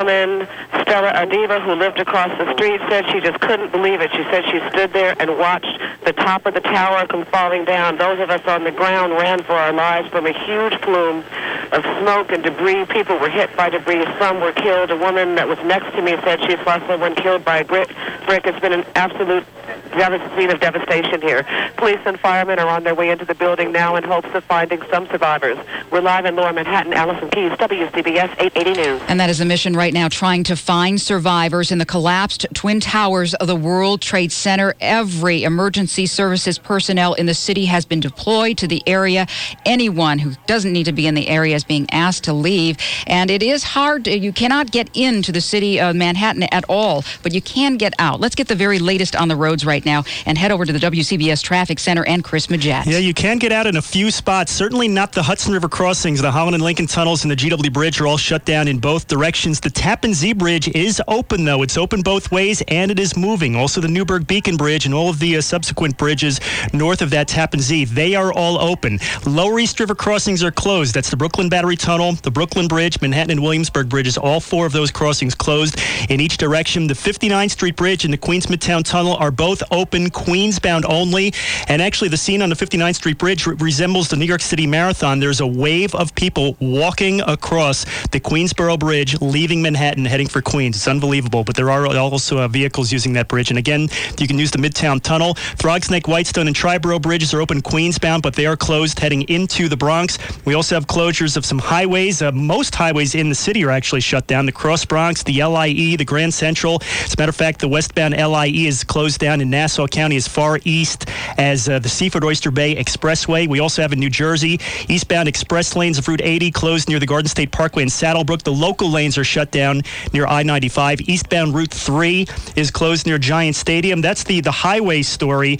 woman, Stella Adiva, who lived across the street, said she just couldn't believe it. She said she stood there and watched the top of the tower come falling down. Those of us on the ground ran for our lives from a huge plume of smoke and debris. People were hit by debris. Some were killed. A woman that was next to me said she saw someone killed by a brick. It's been an absolute scene of devastation here. Police and firemen are on their way into the building now in hopes of finding some survivors. We're live in Lower Manhattan. Allison Keyes, WCBS 880 News. And that is a mission right now, trying to find survivors in the collapsed Twin Towers of the World Trade Center. Every emergency services personnel in the city has been deployed to the area. Anyone who doesn't need to be in the area is being asked to leave. And it is hard. You cannot get into the city of Manhattan at all, but you can get out. Let's get the very latest on the roads right now and head over to the WCBS Traffic Center and Chris Majette. Yeah, you can get out in a few spots. Certainly not the Hudson River crossings. The Holland and Lincoln tunnels and the GW Bridge are all shut down in both directions. The Tappan Zee Bridge is open, though. It's open both ways, and it is moving. Also, the Newburgh Beacon Bridge and all of the subsequent bridges north of that Tappan Zee, they are all open. Lower East River crossings are closed. That's the Brooklyn Battery Tunnel, the Brooklyn Bridge, Manhattan and Williamsburg Bridges. All four of those crossings closed in each direction. The 59th Street Bridge and the Queens Midtown Tunnel are both open, Queens-bound only. And actually, the scene on the 59th Street Bridge resembles the New York City Marathon. There's a wave of people walking across the Queensboro Bridge, leaving Manhattan, heading for Queens. It's unbelievable, but there are also vehicles using that bridge. And again, you can use the Midtown Tunnel. Throgsnake, Whitestone, and Triborough Bridges are open Queens-bound, but they are closed heading into the Bronx. We also have closures of some highways. Most highways in the city are actually shut down. The Cross Bronx, the LIE, the Grand Central. As a matter of fact, the westbound LIE is closed down in Nassau County as far east as the Seaford Oyster Bay Expressway. We also have in New Jersey, eastbound express lanes of Route 80 closed near the Garden State Parkway in Saddlebrook. The local lanes are shut down near I-95. Eastbound Route 3 is closed near Giant Stadium. That's the highway story.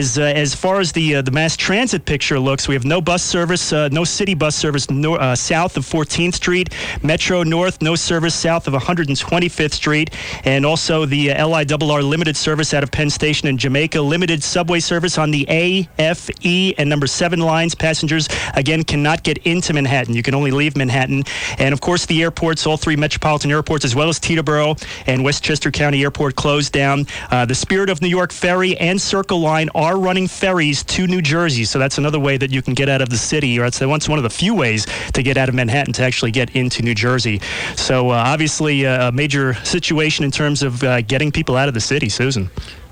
As far as the mass transit picture looks, we have no bus service, no city bus service south of 14th Street. Metro North, no service south of 125th Street. And also the LIRR limited service out of Penn Station in Jamaica. Limited subway service on the A, F, E, and number 7 lines. Passengers, again, cannot get into Manhattan. You can only leave Manhattan. And, of course, the airports, all 3 metropolitan airports, as well as Teterboro and Westchester County Airport, closed down. The Spirit of New York Ferry and Circle Line are running ferries to New Jersey. So that's another way that you can get out of the city, or it's one of the few ways to get out of Manhattan to actually get into New Jersey. So, obviously, a major situation in terms of getting people out of the city. Susan.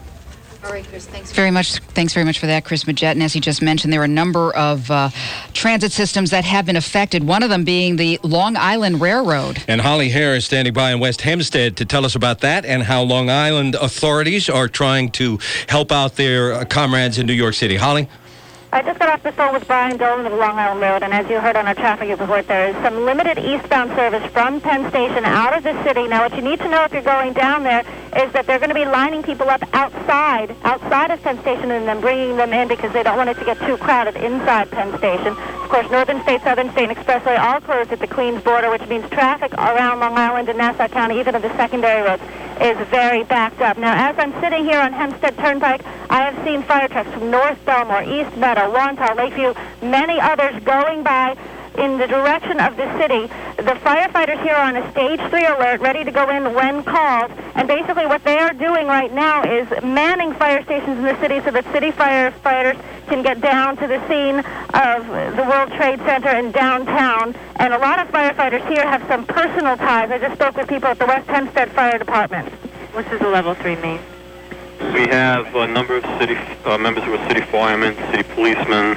All right, Chris, thanks very much. Thanks very much for that, Chris Majette. And as he just mentioned, there are a number of transit systems that have been affected, one of them being the Long Island Railroad. And Holly Hare is standing by in West Hempstead to tell us about that and how Long Island authorities are trying to help out their comrades in New York City. Holly? I just got off the phone with Brian Dolan of Long Island Road, and as you heard on our traffic report, there is some limited eastbound service from Penn Station out of the city. Now, what you need to know if you're going down there is that they're going to be lining people up outside of Penn Station and then bringing them in because they don't want it to get too crowded inside Penn Station. Of course, Northern State, Southern State, and Expressway all closed at the Queens border, which means traffic around Long Island and Nassau County, even of the secondary roads, is very backed up. Now, as I'm sitting here on Hempstead Turnpike, I have seen fire trucks from North Belmore, East Meadow, Wantagh, Lakeview, many others going by in the direction of the city. The firefighters here are on a stage 3 alert, ready to go in when called. And basically what they are doing right now is manning fire stations in the city so that city firefighters can get down to the scene of the World Trade Center in downtown. And a lot of firefighters here have some personal ties. I just spoke with people at the West Hempstead Fire Department. What does the level 3 mean? We have a number of city members who are city firemen, city policemen.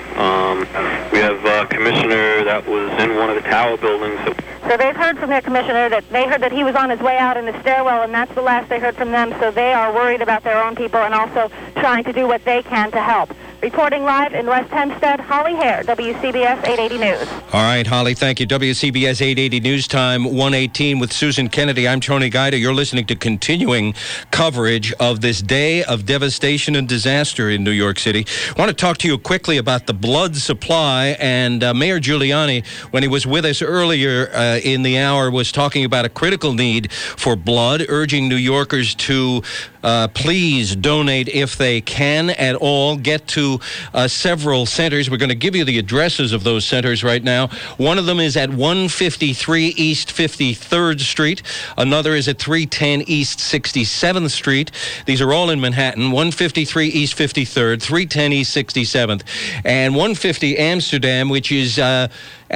We have a commissioner that was in one of the tower buildings. So they've heard from their commissioner that they heard that he was on his way out in the stairwell, and that's the last they heard from them. So they are worried about their own people and also trying to do what they can to help. Reporting live in West Hempstead, Holly Hare, WCBS 880 News. All right, Holly, thank you. WCBS 880 News Time, 1:18 with Susan Kennedy. I'm Tony Guida. You're listening to continuing coverage of this day of devastation and disaster in New York City. I want to talk to you quickly about the blood supply, and Mayor Giuliani, when he was with us earlier in the hour, was talking about a critical need for blood, urging New Yorkers to please donate if they can at all. Get to several centers. We're going to give you the addresses of those centers right now. One of them is at 153 East 53rd Street. Another is at 310 East 67th Street. These are all in Manhattan. 153 East 53rd, 310 East 67th, and 150 Amsterdam, which is at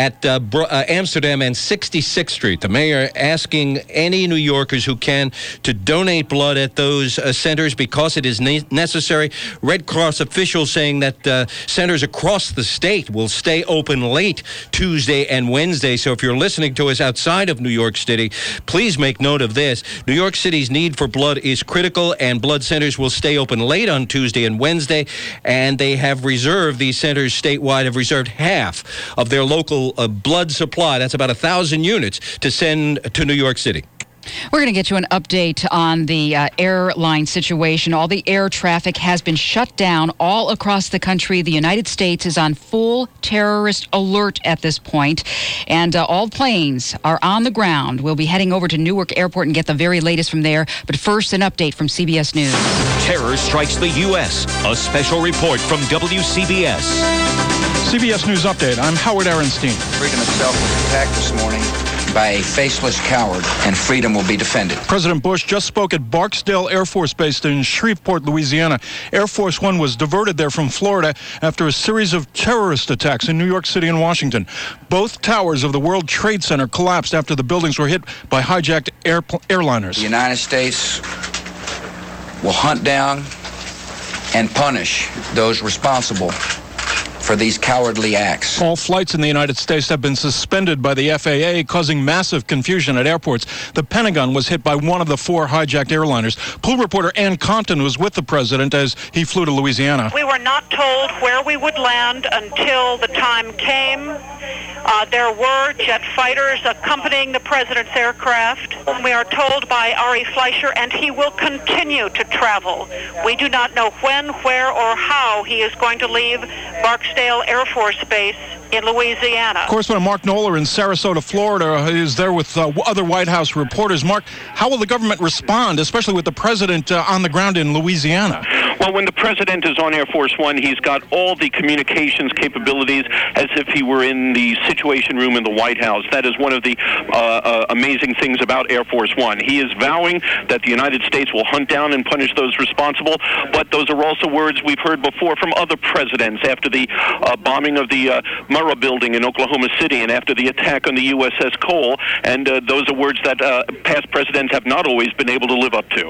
Amsterdam and 66th Street. The mayor asking any New Yorkers who can to donate blood at those centers because it is necessary. Red Cross officials saying that centers across the state will stay open late Tuesday and Wednesday. So if you're listening to us outside of New York City, please make note of this. New York City's need for blood is critical, and blood centers will stay open late on Tuesday and Wednesday, and they have reserved, these centers statewide have reserved half of their local blood supply. That's about 1,000 units to send to New York City. We're going to get you an update on the airline situation. All the air traffic has been shut down all across the country. The United States is on full terrorist alert at this point, and all planes are on the ground. We'll be heading over to Newark Airport and get the very latest from there. But first, an update from CBS News. Terror strikes the U.S. A special report from WCBS. CBS News Update. I'm Howard Aronstein. Freedom itself was attacked this morning by a faceless coward, and freedom will be defended. President Bush just spoke at Barksdale Air Force Base in Shreveport, Louisiana. Air Force One was diverted there from Florida after a series of terrorist attacks in New York City and Washington. Both towers of the World Trade Center collapsed after the buildings were hit by hijacked airliners. The United States will hunt down and punish those responsible for these cowardly acts. All flights in the United States have been suspended by the FAA, causing massive confusion at airports. The Pentagon was hit by one of the 4 hijacked airliners. Pool reporter Ann Compton was with the president as he flew to Louisiana. We were not told where we would land until the time came. There were jet fighters accompanying the president's aircraft. We are told by Ari Fleischer, and he will continue to travel. We do not know when, where, or how he is going to leave Barksdale Air Force Base in Louisiana. Correspondent Mark Knoller in Sarasota, Florida, is there with other White House reporters. Mark, how will the government respond, especially with the president on the ground in Louisiana? Well, when the president is on Air Force One, he's got all the communications capabilities as if he were in the Situation Room in the White House. That is one of the amazing things about Air Force One. He is vowing that the United States will hunt down and punish those responsible, but those are also words we've heard before from other presidents after the bombing of the Murrah building in Oklahoma City and after the attack on the USS Cole, and those are words that past presidents have not always been able to live up to.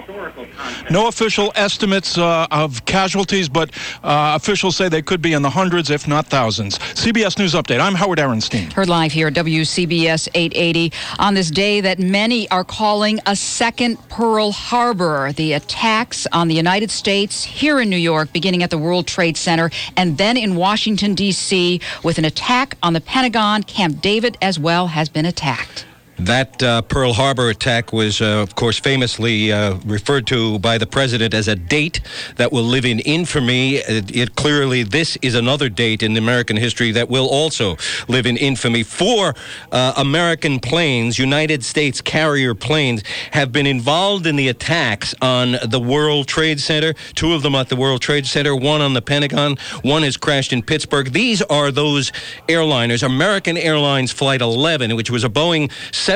No official estimates of casualties, but officials say they could be in the hundreds, if not thousands. CBS News Update. I'm Howard Aronstein. Heard live here at WCBS 880 on this day that many are calling a second Pearl Harbor. The attacks on the United States here in New York, beginning at the World Trade Center, and then in Washington, D.C., with an attack on the Pentagon. Camp David as well has been attacked. That Pearl Harbor attack was, of course, famously referred to by the president as a date that will live in infamy. Clearly, this is another date in American history that will also live in infamy. 4 American planes, United States carrier planes, have been involved in the attacks on the World Trade Center. 2 of them at the World Trade Center, 1 on the Pentagon, 1 has crashed in Pittsburgh. These are those airliners. American Airlines Flight 11, which was a Boeing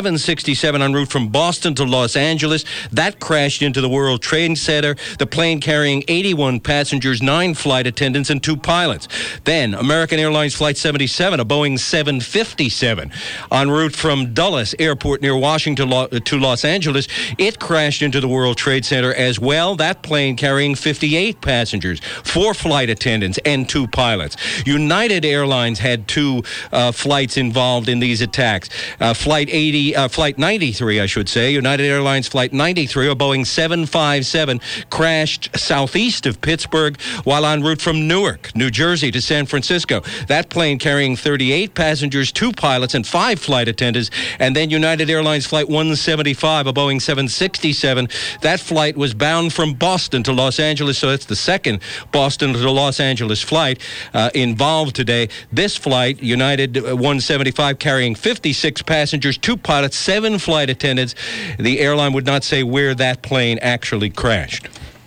767 en route from Boston to Los Angeles. That crashed into the World Trade Center. The plane carrying 81 passengers, 9 flight attendants, and 2 pilots. Then American Airlines Flight 77, a Boeing 757, en route from Dulles Airport near Washington to Los Angeles. It crashed into the World Trade Center as well. That plane carrying 58 passengers, 4 flight attendants, and 2 pilots. United Airlines had 2 flights involved in these attacks. Flight 93, I should say, United Airlines Flight 93, a Boeing 757, crashed southeast of Pittsburgh while en route from Newark, New Jersey to San Francisco. That plane carrying 38 passengers, 2 pilots, and 5 flight attendants. And then United Airlines Flight 175, a Boeing 767, that flight was bound from Boston to Los Angeles, so it's the second Boston to Los Angeles flight involved today. This flight, United 175, carrying 56 passengers, 2 pilots, 7 flight attendants. The airline would not say where that plane actually crashed.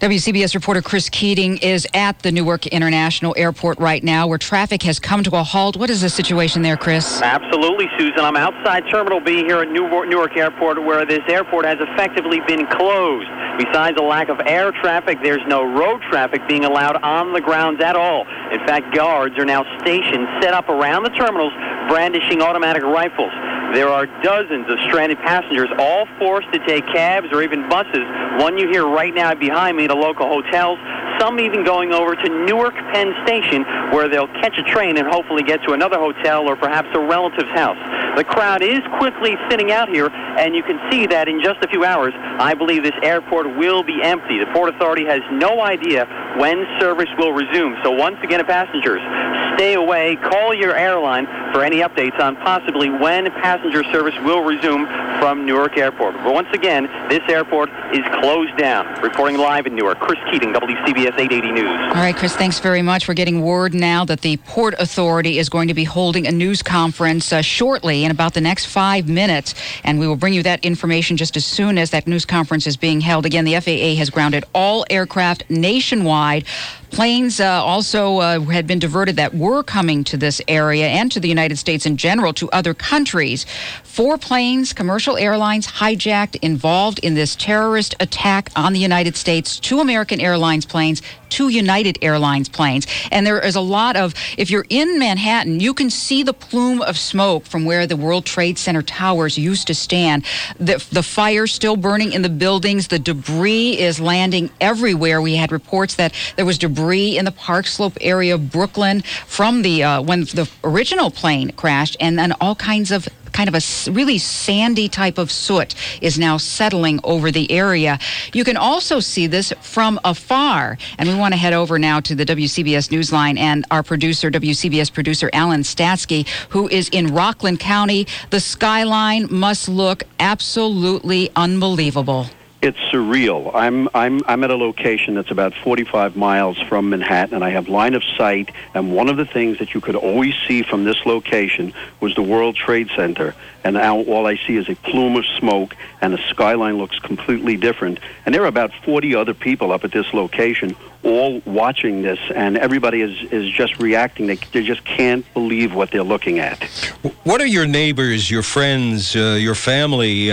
WCBS reporter Chris Keating is at the Newark International Airport right now, where traffic has come to a halt. What is the situation there, Chris? Absolutely, Susan. I'm outside Terminal B here at Newark Airport, where this airport has effectively been closed. Besides a lack of air traffic, there's no road traffic being allowed on the grounds at all. In fact, guards are now stationed, set up around the terminals, brandishing automatic rifles. There are dozens of stranded passengers, all forced to take cabs or even buses. One you hear right now behind me to local hotels, some even going over to Newark Penn Station, where they'll catch a train and hopefully get to another hotel or perhaps a relative's house. The crowd is quickly thinning out here, and you can see that in just a few hours, I believe this airport will be empty. The Port Authority has no idea when service will resume. So once again, passengers, stay away. Call your airline for any updates on possibly when passenger service will resume from Newark Airport. But once again, this airport is closed down. Reporting live in Newark, Chris Keating, WCBS 880 News. All right, Chris, thanks very much. We're getting word now that the Port Authority is going to be holding a news conference shortly in about the next 5 minutes, and we will bring you that information just as soon as that news conference is being held. Again, the FAA has grounded all aircraft nationwide. Planes also had been diverted that were coming to this area and to the United States in general, to other countries. 4 planes, commercial airlines, hijacked, involved in this terrorist attack on the United States. 2 American Airlines planes, 2 United Airlines planes. And there is a lot of, if you're in Manhattan, you can see the plume of smoke from where the World Trade Center towers used to stand. The fire still burning in the buildings. The debris is landing everywhere. We had reports that there was debris in the Park Slope area of Brooklyn from the when the original plane crashed, and then all kinds of a really sandy type of soot is now settling over the area. You can also see this from afar. And we want to head over now to the WCBS Newsline and our producer, WCBS producer Alan Statsky, who is in Rockland County. The skyline must look absolutely unbelievable. It's surreal. I'm at a location that's about 45 miles from Manhattan, and I have line of sight, and one of the things that you could always see from this location was the World Trade Center, and now all I see is a plume of smoke, and the skyline looks completely different. And there are about 40 other people up at this location, all watching this, and everybody is just reacting. They just can't believe what they're looking at. What are your neighbors, your friends, your family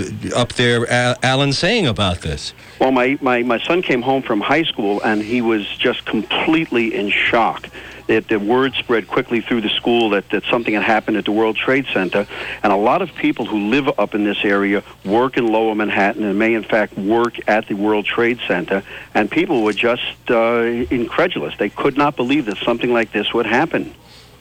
up there, Alan, saying about this? Well, my son came home from high school, and he was just completely in shock. The word spread quickly through the school that something had happened at the World Trade Center, and a lot of people who live up in this area work in Lower Manhattan and may in fact work at the World Trade Center, and people were just incredulous. They could not believe that something like this would happen.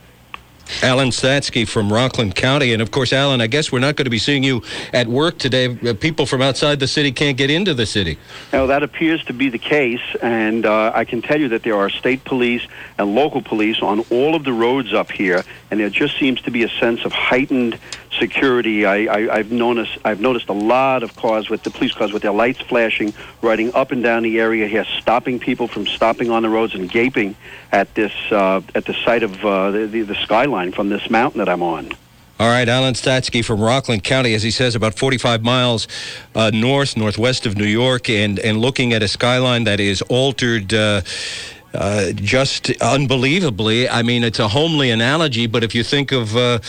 Alan Statsky from Rockland County. And, of course, Alan, I guess we're not going to be seeing you at work today. People from outside the city can't get into the city. Now, that appears to be the case, and I can tell you that there are state police and local police on all of the roads up here, and there just seems to be a sense of heightened security. I've noticed a lot of cars with the police cars with their lights flashing, riding up and down the area here, stopping people from stopping on the roads and gaping at this at the sight of the skyline from this mountain that I'm on. All right, Alan Statsky from Rockland County, as he says, about 45 miles northwest of New York, and looking at a skyline that is altered just unbelievably. I mean, it's a homely analogy, but if you think of the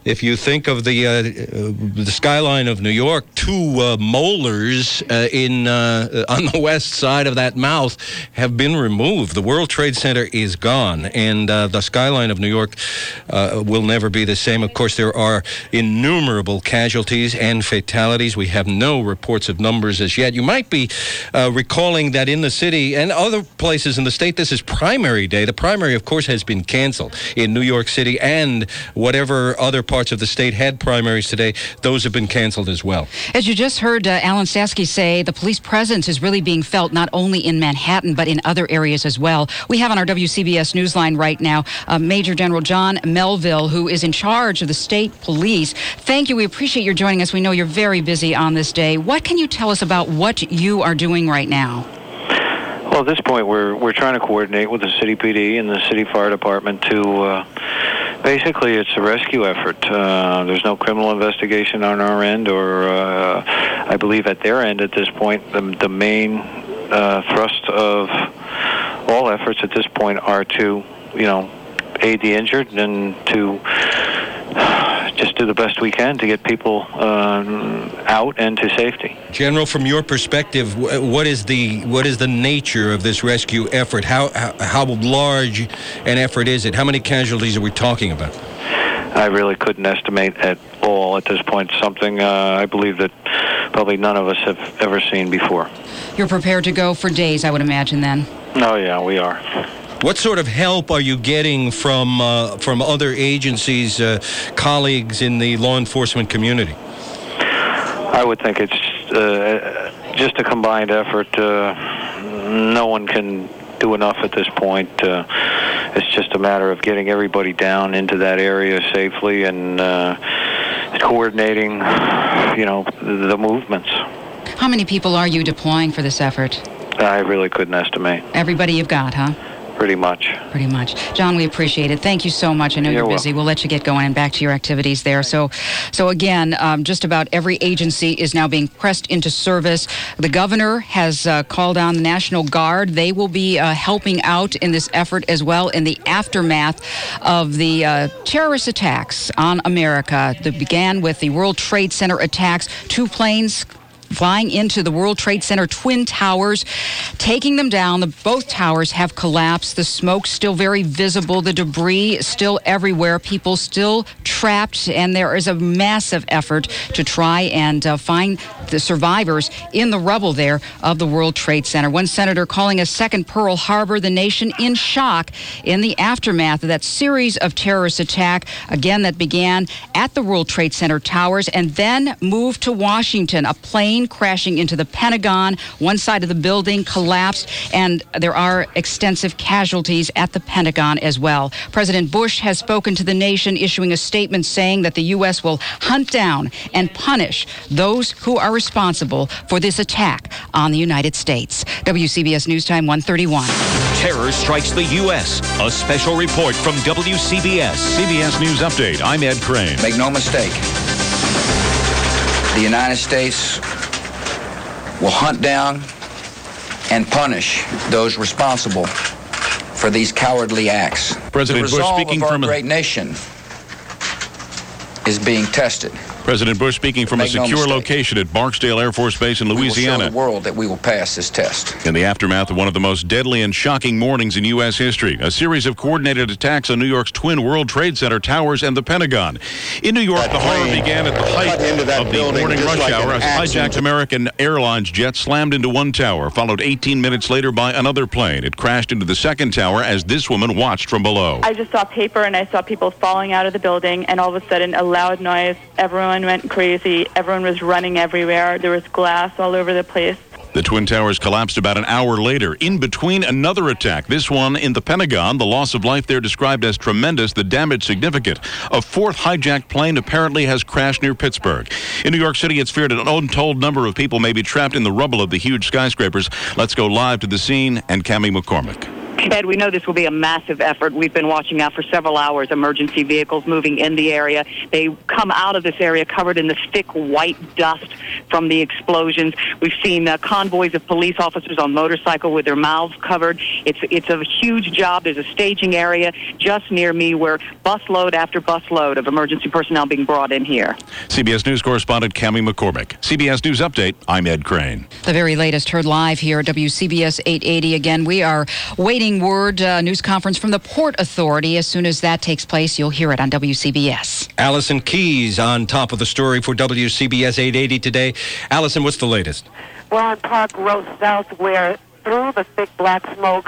skyline of New York, 2 molars on the west side of that mouth have been removed. The World Trade Center is gone, and the skyline of New York will never be the same. Of course, there are innumerable casualties and fatalities. We have no reports of numbers as yet. You might be recalling that in the city and other places in the state, this is primary day. The primary, of course, has been canceled in New York City, and whatever other parts of the state had primaries today, those have been canceled as well. As you just heard Alan Statsky say, the police presence is really being felt not only in Manhattan, but in other areas as well. We have on our WCBS Newsline right now Major General John Melville, who is in charge of the state police. Thank you. We appreciate your joining us. We know you're very busy on this day. What can you tell us about what you are doing right now? Well, at this point, we're trying to coordinate with the city PD and the city fire department to basically, it's a rescue effort. There's no criminal investigation on our end, or I believe at their end at this point, the main thrust of all efforts at this point are to, aid the injured and to just do the best we can to get people out and to safety. General, from your perspective, what is the nature of this rescue effort? How large an effort is it? How many casualties are we talking about? I really couldn't estimate at all at this point. Something I believe that probably none of us have ever seen before. You're prepared to go for days, I would imagine, then. Oh, yeah, we are. What sort of help are you getting from other agencies, colleagues in the law enforcement community? I would think it's just a combined effort. No one can do enough at this point. It's just a matter of getting everybody down into that area safely and coordinating, the movements. How many people are you deploying for this effort? I really couldn't estimate. Everybody you've got, huh? Pretty much. Pretty much. John, we appreciate it. Thank you so much. I know you're busy. We'll let you get going and back to your activities there. So again, just about every agency is now being pressed into service. The governor has called on the National Guard. They will be helping out in this effort as well in the aftermath of the terrorist attacks on America that began with the World Trade Center attacks. 2 planes flying into the World Trade Center Twin Towers, taking them down. Both towers have collapsed. The smoke still very visible. The debris still everywhere. People still trapped, and there is a massive effort to try and find the survivors in the rubble there of the World Trade Center. One senator calling a second Pearl Harbor, the nation in shock in the aftermath of that series of terrorist attack, again, that began at the World Trade Center towers and then moved to Washington. A plane crashing into the Pentagon. One side of the building collapsed, and there are extensive casualties at the Pentagon as well. President Bush has spoken to the nation, issuing a statement saying that the U.S. will hunt down and punish those who are responsible for this attack on the United States. WCBS News Time 1:31. Terror strikes the U.S. A special report from WCBS. CBS News Update. I'm Ed Crane. Make no mistake. The United States will hunt down and punish those responsible for these cowardly acts. President Bush speaking from a great nation is being tested. President Bush speaking from a secure location at Barksdale Air Force Base in Louisiana. We will show the world that we will pass this test. In the aftermath of one of the most deadly and shocking mornings in U.S. history, a series of coordinated attacks on New York's twin World Trade Center towers and the Pentagon. In New York, the horror began at the height of the morning rush hour. A hijacked American Airlines jet slammed into one tower, followed 18 minutes later by another plane. It crashed into the second tower as this woman watched from below. I just saw paper and I saw people falling out of the building, and all of a sudden a loud noise. Everyone went crazy. Everyone was running everywhere. There was glass all over the place. The Twin Towers collapsed about an hour later. In between another attack, this one in the Pentagon, the loss of life there described as tremendous, the damage significant. A fourth hijacked plane apparently has crashed near Pittsburgh. In New York City, it's feared an untold number of people may be trapped in the rubble of the huge skyscrapers. Let's go live to the scene and Cammie McCormick. Ed, we know this will be a massive effort. We've been watching out for several hours, emergency vehicles moving in the area. They come out of this area covered in the thick white dust from the explosions. We've seen convoys of police officers on motorcycle with their mouths covered. It's a huge job. There's a staging area just near me where busload after busload of emergency personnel being brought in here. CBS News correspondent Cammie McCormick. CBS News Update, I'm Ed Crane. The very latest heard live here at WCBS 880. Again, we are waiting word news conference from the Port Authority. As soon as that takes place, you'll hear it on WCBS. Allison Keyes on top of the story for WCBS 880 today. Allison, what's the latest? We're on Park Road South, where through the thick black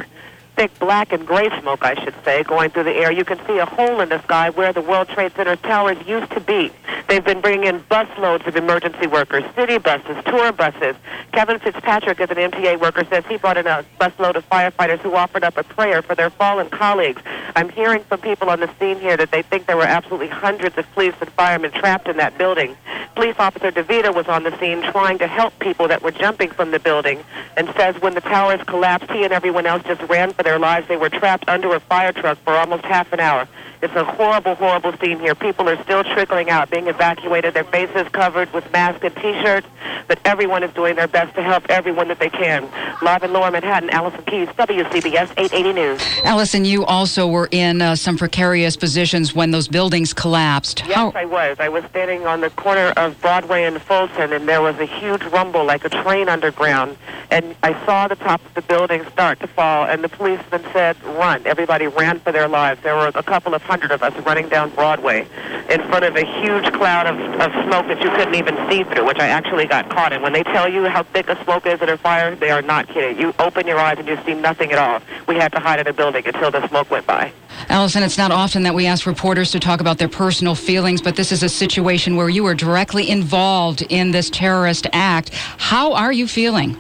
and gray smoke, I should say, going through the air, you can see a hole in the sky where the World Trade Center towers used to be. They've been bringing in busloads of emergency workers, city buses, tour buses. Kevin Fitzpatrick, as an MTA worker, says he brought in a busload of firefighters who offered up a prayer for their fallen colleagues. I'm hearing from people on the scene here that they think there were absolutely hundreds of police and firemen trapped in that building. Police Officer DeVita was on the scene trying to help people that were jumping from the building, and says when the towers collapsed, he and everyone else just ran for their lives. They were trapped under a fire truck for almost half an hour. It's a horrible, horrible scene here. People are still trickling out, being evacuated, their faces covered with masks and T-shirts, but everyone is doing their best to help everyone that they can. Live in Lower Manhattan, Allison Keyes, WCBS 880 News. Allison, you also were in some precarious positions when those buildings collapsed. Yes, I was. I was standing on the corner of Broadway and Fulton, and there was a huge rumble like a train underground. And I saw the top of the building start to fall, and the policeman said, run. Everybody ran for their lives. There were a couple of hundred of us running down Broadway in front of a huge cloud of smoke that you couldn't even see through, which I actually got caught in. When they tell you how thick a smoke is at a fire, they are not kidding. You open your eyes and you see nothing at all. We had to hide in a building until the smoke went by. Allison, it's not often that we ask reporters to talk about their personal feelings, but this is a situation where you were directly involved in this terrorist act. How are you feeling?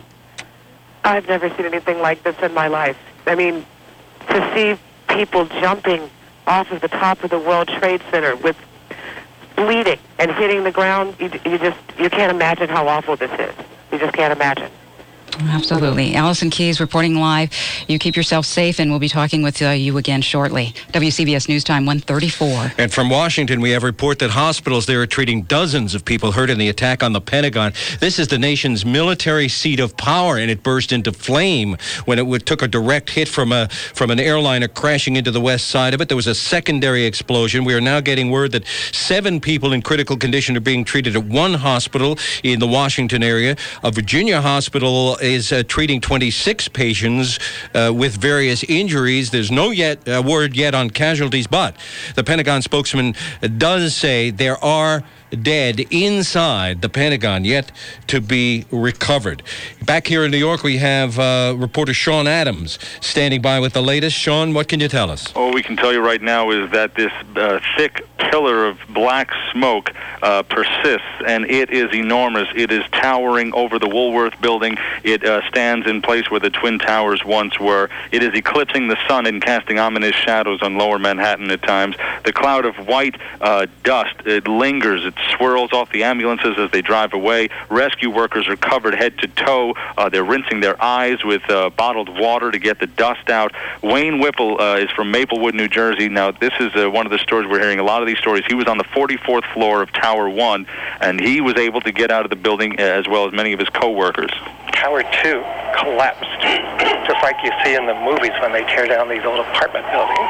I've never seen anything like this in my life. I mean, to see people jumping off of the top of the World Trade Center with bleeding and hitting the ground, you can't imagine how awful this is. You just can't imagine. Absolutely. Allison Keyes reporting live. You keep yourself safe, and we'll be talking with you again shortly. WCBS News Time 1:34. And from Washington, we have a report that hospitals there are treating dozens of people hurt in the attack on the Pentagon. This is the nation's military seat of power, and it burst into flame when it took a direct hit from an airliner crashing into the west side of it. There was a secondary explosion. We are now getting word that 7 people in critical condition are being treated at one hospital in the Washington area. A Virginia hospital is treating 26 patients with various injuries. There's no word yet on casualties, but the Pentagon spokesman does say there are dead inside the Pentagon yet to be recovered. Back here in New York, we have reporter Sean Adams standing by with the latest. Sean, what can you tell us? All we can tell you right now is that this thick pillar of black smoke persists, and it is enormous. It is towering over the Woolworth building. It stands in place where the Twin Towers once were. It is eclipsing the sun and casting ominous shadows on Lower Manhattan at times. The cloud of white dust, it lingers. It swirls off the ambulances as they drive away. Rescue workers are covered head to toe. They're rinsing their eyes with bottled water to get the dust out. Wayne Whipple is from Maplewood, New Jersey. Now, this is one of the stories we're hearing. A lot of these stories. He was on the 44th floor of Tower 1, and he was able to get out of the building as well as many of his co-workers. Tower 2 collapsed, just like you see in the movies when they tear down these old apartment buildings.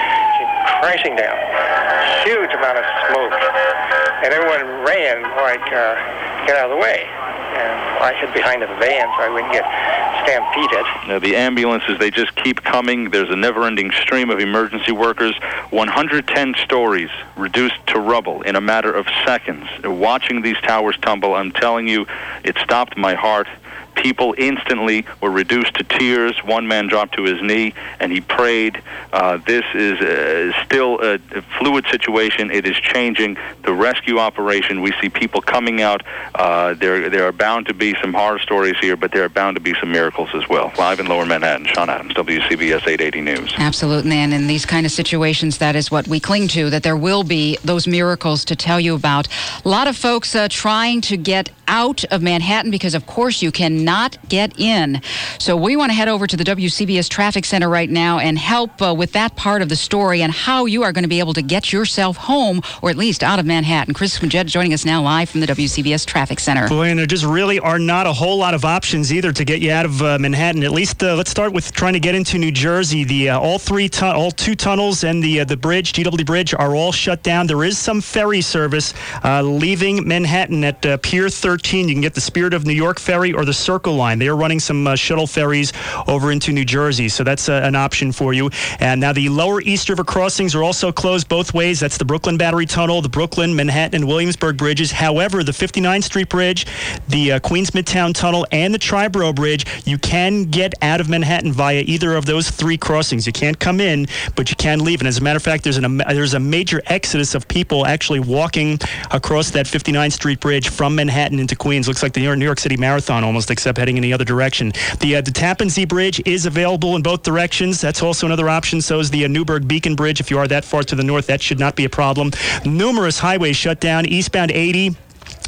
Crashing down. Huge amount of smoke. And everyone ran like, get out of the way. And I hid behind a van so I wouldn't get stampeded. Now, the ambulances, they just keep coming. There's a never-ending stream of emergency workers. 110 stories reduced to rubble in a matter of seconds. Watching these towers tumble, I'm telling you, it stopped my heart. People instantly were reduced to tears. One man dropped to his knee, and he prayed. This is still a fluid situation. It is changing. The rescue operation, we see people coming out. There are bound to be some horror stories here, but there are bound to be some miracles as well. Live in Lower Manhattan, Sean Adams, WCBS 880 News. Absolutely, and in these kind of situations, that is what we cling to, that there will be those miracles to tell you about. A lot of folks trying to get out of Manhattan because, of course, you cannot get in. So we want to head over to the WCBS Traffic Center right now and help with that part of the story and how you are going to be able to get yourself home, or at least out of Manhattan. Chris Quinjet joining us now live from the WCBS Traffic Center. Boy, and there just really are not a whole lot of options either to get you out of Manhattan. At least let's start with trying to get into New Jersey. All two tunnels and the bridge, GW Bridge, are all shut down. There is some ferry service leaving Manhattan at Pier 13. You can get the Spirit of New York ferry or the Circle Line. They are running some shuttle ferries over into New Jersey, so that's an option for you. And now the lower East River crossings are also closed both ways. That's the Brooklyn Battery Tunnel, the Brooklyn, Manhattan, and Williamsburg bridges. However, the 59th Street Bridge, the Queens Midtown Tunnel, and the Triborough Bridge, you can get out of Manhattan via either of those 3 crossings. You can't come in, but you can leave. And as a matter of fact, there's a major exodus of people actually walking across that 59th Street Bridge from Manhattan into Queens. Looks like the New York City Marathon almost, except heading in the other direction. The Tappan Zee Bridge is available in both directions. That's also another option. So is the Newburgh Beacon Bridge. If you are that far to the north, that should not be a problem. Numerous highways shut down. Eastbound 80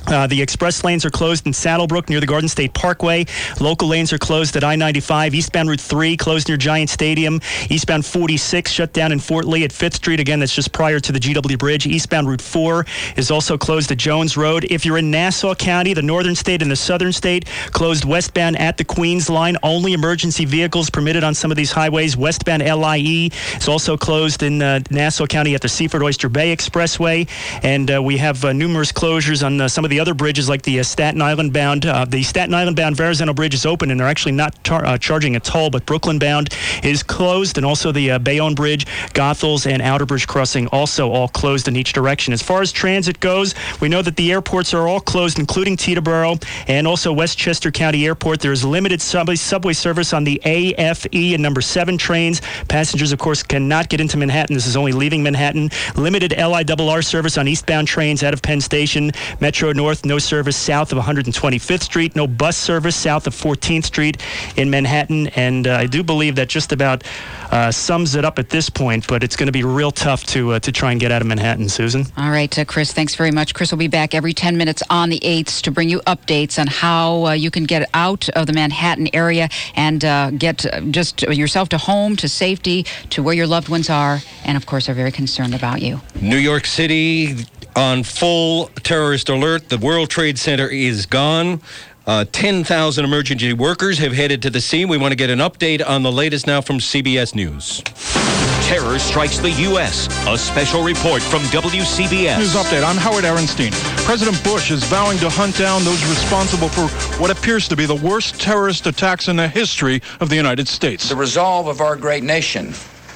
The express lanes are closed in Saddlebrook near the Garden State Parkway. Local lanes are closed at I-95. Eastbound Route 3 closed near Giant Stadium. Eastbound 46 shut down in Fort Lee at 5th Street. Again, that's just prior to the GW Bridge. Eastbound Route 4 is also closed at Jones Road. If you're in Nassau County, the northern state and the southern state, closed westbound at the Queens line. Only emergency vehicles permitted on some of these highways. Westbound LIE is also closed in Nassau County at the Seaford Oyster Bay Expressway. And we have numerous closures on some of the other bridges, like the Staten Island bound. The Staten Island bound Verrazano Bridge is open, and they're actually not charging a toll, but Brooklyn bound is closed, and also the Bayonne Bridge, Goethals, and Outer Bridge Crossing also all closed in each direction. As far as transit goes, we know that the airports are all closed, including Teterboro and also Westchester County Airport. There is limited subway service on the AFE and number 7 trains. Passengers, of course, cannot get into Manhattan. This is only leaving Manhattan. Limited LIRR service on eastbound trains out of Penn Station. Metro North, no service south of 125th Street. No bus service south of 14th Street in Manhattan. And I do believe that just about sums it up at this point, but it's going to be real tough to try and get out of Manhattan, Susan. All right, Chris, thanks very much. Chris will be back every 10 minutes on the 8th to bring you updates on how you can get out of the Manhattan area and get just yourself to home, to safety, to where your loved ones are, and of course are very concerned about you. New York City on full terrorist alert. The World Trade Center is gone. 10,000 emergency workers have headed to the scene. We want to get an update on the latest now from CBS News. Terror strikes the U.S. A special report from WCBS. News update. I'm Howard Aronstein. President Bush is vowing to hunt down those responsible for what appears to be the worst terrorist attacks in the history of the United States. The resolve of our great nation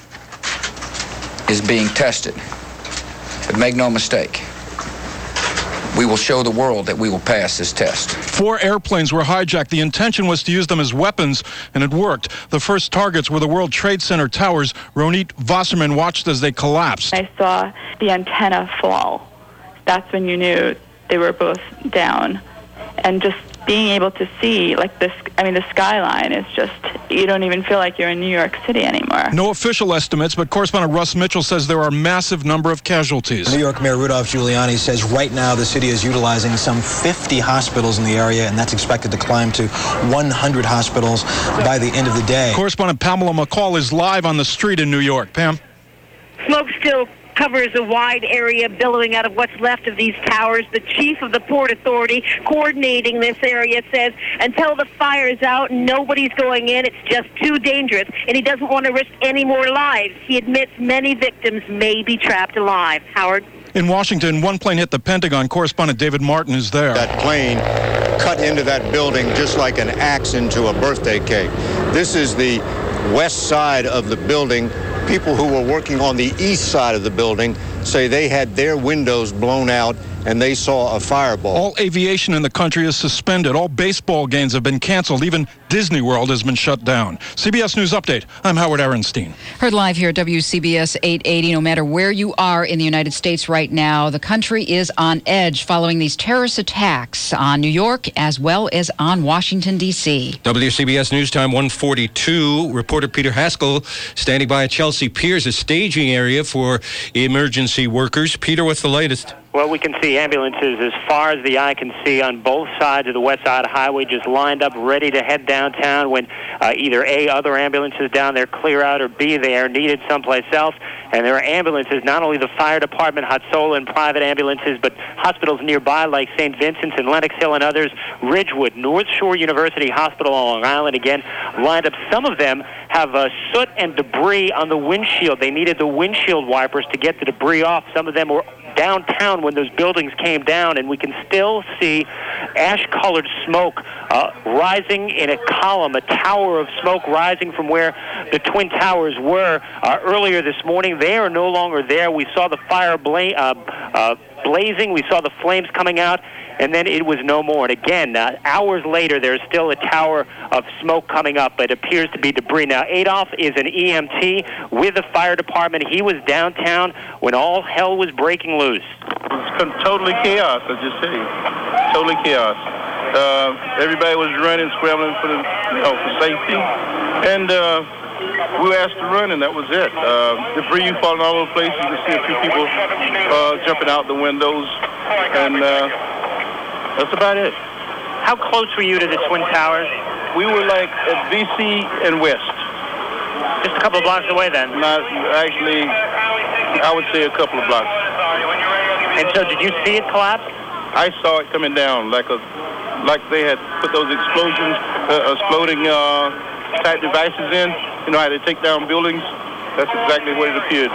is being tested. But make no mistake, we will show the world that we will pass this test. 4 airplanes were hijacked. The intention was to use them as weapons, and it worked. The first targets were the World Trade Center towers. Ronit Wasserman watched as they collapsed. I saw the antenna fall. That's when you knew they were both down. And just being able to see, like this, the skyline is just, you don't even feel like you're in New York City anymore. No official estimates, but correspondent Russ Mitchell says there are a massive number of casualties. New York Mayor Rudolph Giuliani says right now the city is utilizing some 50 hospitals in the area, and that's expected to climb to 100 hospitals by the end of the day. Correspondent Pamela McCall is live on the street in New York. Pam? Smoke still covers a wide area billowing out of what's left of these towers. The chief of the Port Authority coordinating this area says until the fire's out, nobody's going in. It's just too dangerous, and he doesn't want to risk any more lives. He admits many victims may be trapped alive. Howard? In Washington, one plane hit the Pentagon. Correspondent David Martin is there. That plane cut into that building just like an axe into a birthday cake. This is the west side of the building. People who were working on the east side of the building say they had their windows blown out and they saw a fireball. All aviation in the country is suspended. All baseball games have been canceled. Even Disney World has been shut down. CBS News Update. I'm Howard Aronstein. Heard live here at WCBS 880. No matter where you are in the United States right now, the country is on edge following these terrorist attacks on New York as well as on Washington, D.C. WCBS News Time 1:42. Reporter Peter Haskell standing by at Chelsea Piers, a staging area for emergency workers. Peter, what's the latest? Well, we can see ambulances as far as the eye can see on both sides of the West Side Highway, just lined up, ready to head downtown when either A, other ambulances down there clear out, or B, they are needed someplace else. And there are ambulances, not only the fire department, Hatzola, and private ambulances, but hospitals nearby like St. Vincent's and Lenox Hill and others, Ridgewood, North Shore University Hospital on Long Island, again, lined up. Some of them have soot and debris on the windshield. They needed the windshield wipers to get the debris off. Some of them were downtown when those buildings came down, and we can still see ash-colored smoke rising in a column, a tower of smoke rising from where the Twin Towers were earlier this morning. They are no longer there. We saw the fire blazing. We saw the flames coming out, and then it was no more. And again, hours later, there's still a tower of smoke coming up. It appears to be debris. Now, Adolf is an EMT with the fire department. He was downtown when all hell was breaking loose. It's totally chaos, I just say. Totally chaos. Everybody was running, scrambling for safety. And we were asked to run, and that was it. Debris falling all over the place. You can see a few people jumping out the windows. And That's about it. How close were you to the Twin Towers? We were like at BC and West. Just a couple of blocks away then? Not actually, I would say a couple of blocks. And so did you see it collapse? I saw it coming down like they had put those exploding type devices in. You know how they take down buildings? That's exactly what it appeared.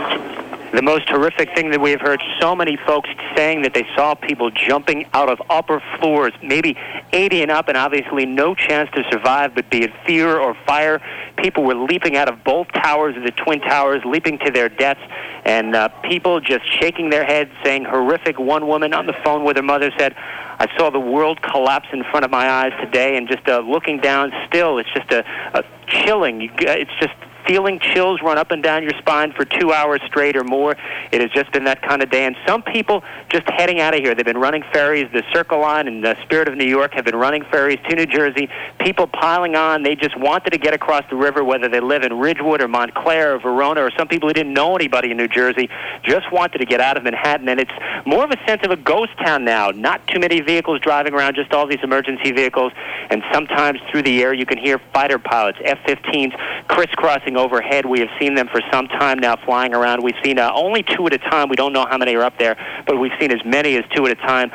The most horrific thing that we have heard, so many folks saying that they saw people jumping out of upper floors, maybe 80 and up, and obviously no chance to survive, but be it fear or fire. People were leaping out of both towers of the Twin Towers, leaping to their deaths, and people just shaking their heads, saying horrific. One woman on the phone with her mother said, I saw the world collapse in front of my eyes today, and just looking down still, it's just a chilling. It's just feeling chills run up and down your spine for 2 hours straight or more. It has just been that kind of day. And some people just heading out of here. They've been running ferries. The Circle Line and the Spirit of New York have been running ferries to New Jersey. People piling on. They just wanted to get across the river, whether they live in Ridgewood or Montclair or Verona, or some people who didn't know anybody in New Jersey just wanted to get out of Manhattan. And it's more of a sense of a ghost town now. Not too many vehicles driving around, just all these emergency vehicles. And sometimes through the air you can hear fighter pilots, F-15s, crisscrossing overhead. We have seen them for some time now flying around. We've seen only 2 at a time. We don't know how many are up there, but we've seen as many as 2 at a time,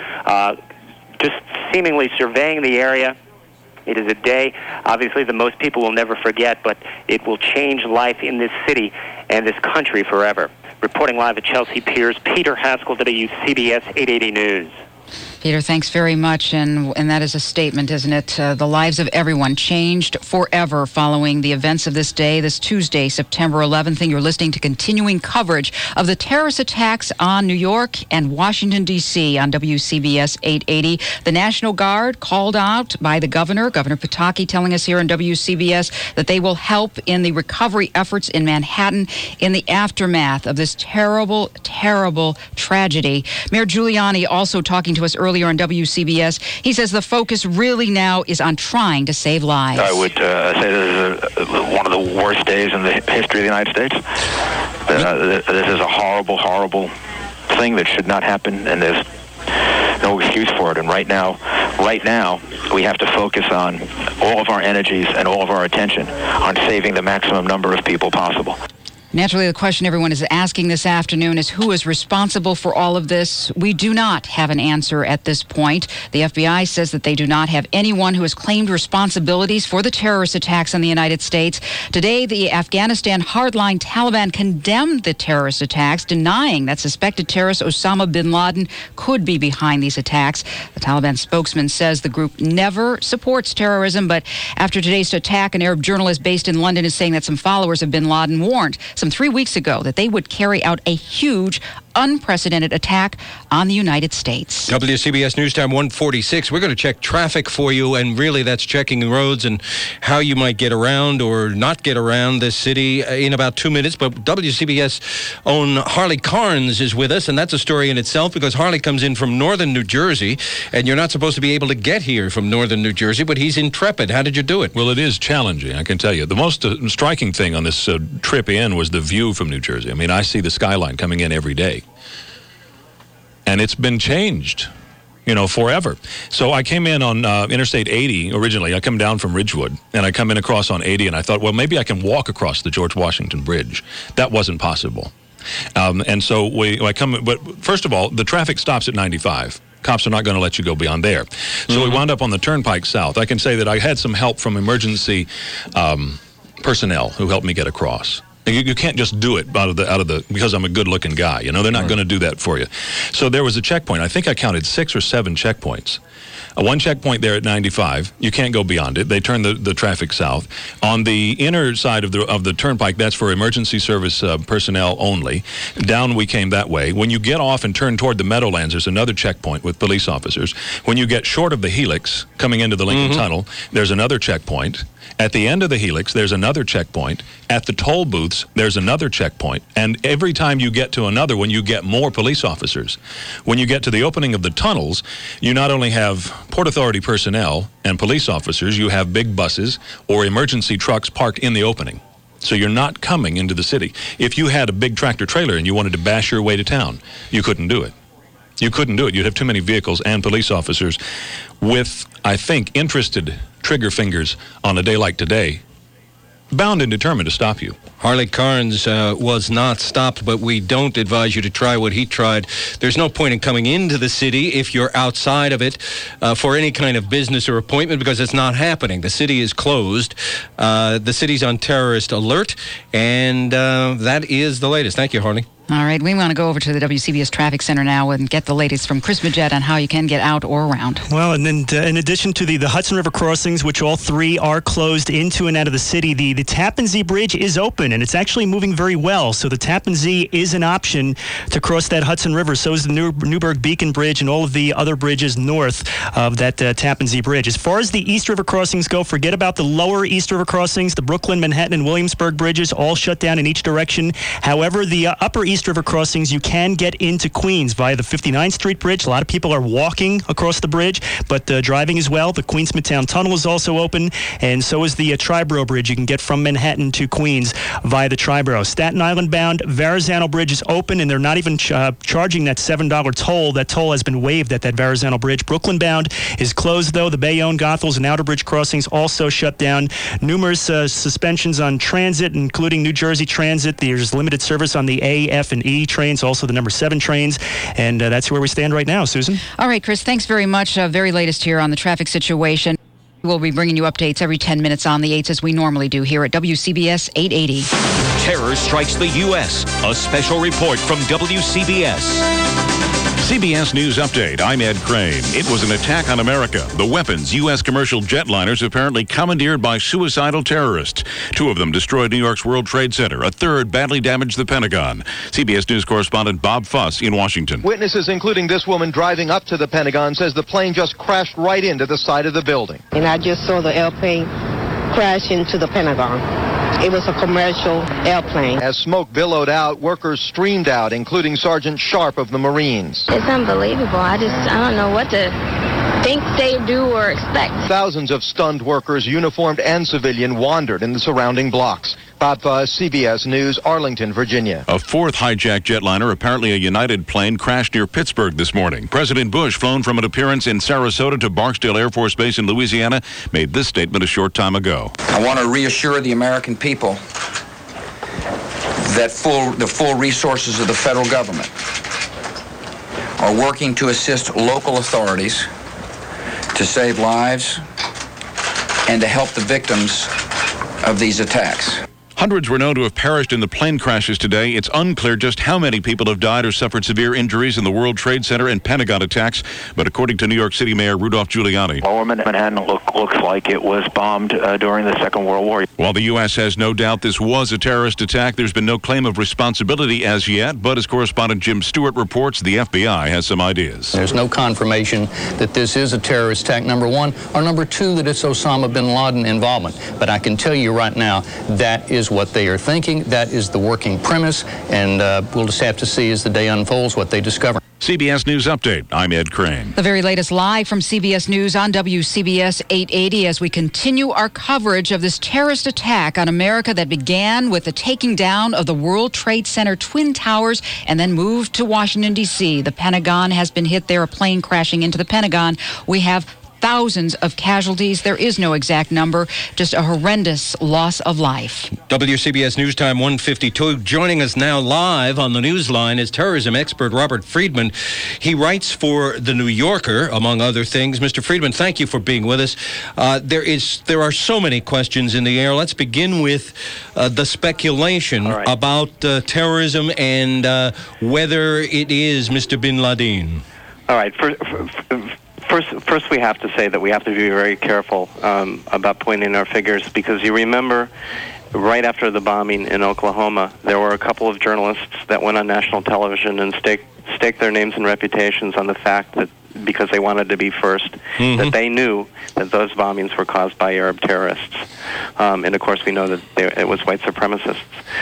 just seemingly surveying the area. It is a day, obviously, that most people will never forget, but it will change life in this city and this country forever. Reporting live at Chelsea Piers, Peter Haskell, WCBS 880 News. Peter, thanks very much. And that is a statement, isn't it? The lives of everyone changed forever following the events of this day, this Tuesday, September 11th. And you're listening to continuing coverage of the terrorist attacks on New York and Washington, D.C. on WCBS 880. The National Guard called out by the governor, Governor Pataki, telling us here on WCBS that they will help in the recovery efforts in Manhattan in the aftermath of this terrible, terrible tragedy. Mayor Giuliani also talking to us earlier on WCBS. He says the focus really now is on trying to save lives. I would say this is one of the worst days in the history of the United States. This is a horrible, horrible thing that should not happen, and there's no excuse for it. And right now, we have to focus on all of our energies and all of our attention on saving the maximum number of people possible. Naturally, the question everyone is asking this afternoon is who is responsible for all of this? We do not have an answer at this point. The FBI says that they do not have anyone who has claimed responsibilities for the terrorist attacks on the United States. Today, the Afghanistan hardline Taliban condemned the terrorist attacks, denying that suspected terrorist Osama bin Laden could be behind these attacks. The Taliban spokesman says the group never supports terrorism, but after today's attack, an Arab journalist based in London is saying that some followers of bin Laden warned some 3 weeks ago that they would carry out a huge, unprecedented attack on the United States. WCBS News Time 146. We're going to check traffic for you, and really that's checking the roads and how you might get around or not get around this city in about 2 minutes. But WCBS own Harley Carnes is with us, and that's a story in itself because Harley comes in from northern New Jersey, and you're not supposed to be able to get here from northern New Jersey, but he's intrepid. How did you do it? Well, it is challenging, I can tell you. The most striking thing on this trip in was the view from New Jersey. I mean, I see the skyline coming in every day. And it's been changed, forever. So I came in on Interstate 80 originally. I come down from Ridgewood, and I come in across on 80, and I thought, well, maybe I can walk across the George Washington Bridge. That wasn't possible. And so I come, but first of all, the traffic stops at 95. Cops are not going to let you go beyond there. So we wound up on the Turnpike South. I can say that I had some help from emergency personnel who helped me get across. You can't just do it out of the because I'm a good-looking guy. They're not going to do that for you. So there was a checkpoint. I think I counted 6 or 7 checkpoints. One checkpoint there at 95. You can't go beyond it. They turn the traffic south. On the inner side of the turnpike, that's for emergency service personnel only. Down we came that way. When you get off and turn toward the Meadowlands, there's another checkpoint with police officers. When you get short of the Helix, coming into the Lincoln Tunnel, there's another checkpoint. At the end of the Helix, there's another checkpoint. At the toll booths, there's another checkpoint. And every time you get to another one, you get more police officers. When you get to the opening of the tunnels, you not only have Port Authority personnel and police officers, you have big buses or emergency trucks parked in the opening. So you're not coming into the city. If you had a big tractor trailer and you wanted to bash your way to town, you couldn't do it. You couldn't do it. You'd have too many vehicles and police officers with, I think, interested trigger fingers on a day like today, bound and determined to stop you. Harley Carnes was not stopped, but we don't advise you to try what he tried. There's no point in coming into the city if you're outside of it for any kind of business or appointment, because it's not happening. The city is closed. The city's on terrorist alert, and that is the latest. Thank you, Harley. All right, we want to go over to the WCBS Traffic Center now and get the latest from Chris Majette on how you can get out or around. Well, and then in addition to the Hudson River crossings, which all three are closed into and out of the city, the Tappan Zee Bridge is open, and it's actually moving very well. So the Tappan Zee is an option to cross that Hudson River. So is the Newburgh Beacon Bridge and all of the other bridges north of that Tappan Zee Bridge. As far as the East River crossings go, forget about the lower East River crossings. The Brooklyn, Manhattan, and Williamsburg bridges all shut down in each direction. However, the upper East River crossings, you can get into Queens via the 59th Street Bridge. A lot of people are walking across the bridge, but driving as well. The Queens Midtown Tunnel is also open, and so is the Triborough Bridge. You can get from Manhattan to Queens via the Triborough. Staten Island bound Verrazano Bridge is open, and they're not even charging that $7 toll. That toll has been waived at that Verrazano Bridge. Brooklyn bound is closed, though. The Bayonne, Goethals, and Outer Bridge crossings also shut down. Numerous suspensions on transit, including New Jersey Transit. There's limited service on the A, F, and E trains, also the number 7 trains, and that's where we stand right now. Susan? All right, Chris, thanks very much. Very latest here on the traffic situation. We'll be bringing you updates every 10 minutes on the 8s as we normally do here at WCBS 880. Terror strikes the U.S. A special report from WCBS. CBS News Update. I'm Ed Crane. It was an attack on America. The weapons, U.S. commercial jetliners apparently commandeered by suicidal terrorists. 2 of them destroyed New York's World Trade Center. A third badly damaged the Pentagon. CBS News correspondent Bob Fuss in Washington. Witnesses, including this woman driving up to the Pentagon, says the plane just crashed right into the side of the building. And I just saw the airplane crash into the Pentagon. It was a commercial airplane. As smoke billowed out, workers streamed out, including Sergeant Sharp of the Marines. It's unbelievable. I don't know what to think, say, do, or expect. Thousands of stunned workers, uniformed and civilian, wandered in the surrounding blocks. Bob Fuss, CBS News, Arlington, Virginia. A 4th hijacked jetliner, apparently a United plane, crashed near Pittsburgh this morning. President Bush, flown from an appearance in Sarasota to Barksdale Air Force Base in Louisiana, made this statement a short time ago. I want to reassure the American people that the full resources of the federal government are working to assist local authorities to save lives and to help the victims of these attacks. Hundreds were known to have perished in the plane crashes today. It's unclear just how many people have died or suffered severe injuries in the World Trade Center and Pentagon attacks. But according to New York City Mayor Rudolph Giuliani, Lower Manhattan looks like it was bombed during the Second World War. While the U.S. has no doubt this was a terrorist attack, there's been no claim of responsibility as yet. But as correspondent Jim Stewart reports, the FBI has some ideas. There's no confirmation that this is a terrorist attack, number one, or number two, that it's Osama bin Laden involvement. But I can tell you right now, that is what they are thinking. That is the working premise, and we'll just have to see as the day unfolds what they discover. CBS News Update. I'm Ed Crane. The very latest live from CBS News on WCBS 880 as we continue our coverage of this terrorist attack on America that began with the taking down of the World Trade Center Twin Towers and then moved to Washington, D.C. The Pentagon has been hit there, a plane crashing into the Pentagon. We have thousands of casualties. There is no exact number, just a horrendous loss of life. WCBS News Time 152. Joining us now live on the Newsline is terrorism expert Robert Friedman. He writes for The New Yorker, among other things. Mr. Friedman, thank you for being with us. There are so many questions in the air. Let's begin with the speculation about terrorism and whether it is Mr. bin Laden. All right. First, we have to say that we have to be very careful about pointing our figures, because you remember right after the bombing in Oklahoma, there were a couple of journalists that went on national television and staked their names and reputations on the fact that because they wanted to be first, that they knew that those bombings were caused by Arab terrorists. And, of course, we know that it was white supremacists.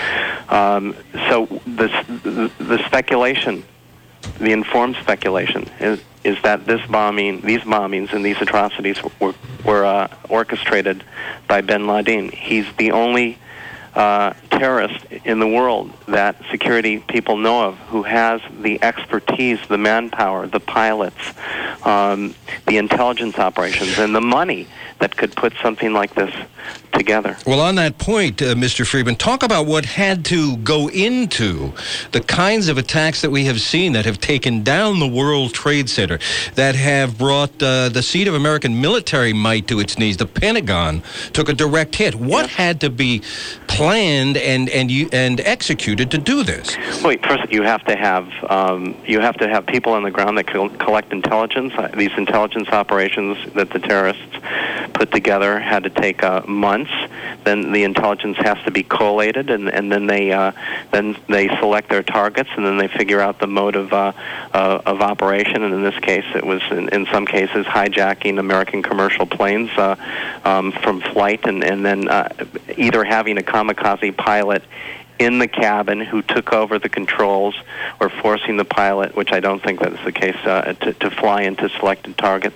So the speculation, the informed speculation, is that these bombings and these atrocities were orchestrated by bin Laden. He's the only terrorist in the world that security people know of who has the expertise, the manpower, the pilots, the intelligence operations, and the money that could put something like this together. Well, on that point, Mr. Friedman, talk about what had to go into the kinds of attacks that we have seen that have taken down the World Trade Center, that have brought the seat of American military might to its knees. The Pentagon took a direct hit. What had to be planned and executed to do this? Well, first you have to have people on the ground that collect intelligence. These intelligence operations that the terrorists put together had to take months. Then the intelligence has to be collated, and then they select their targets, and then they figure out the mode of operation. And in this case, it was in some cases hijacking American commercial planes from flight, and then either having a kamikaze pilot in the cabin who took over the controls, or forcing the pilot, which I don't think that's the case, to fly into selected targets.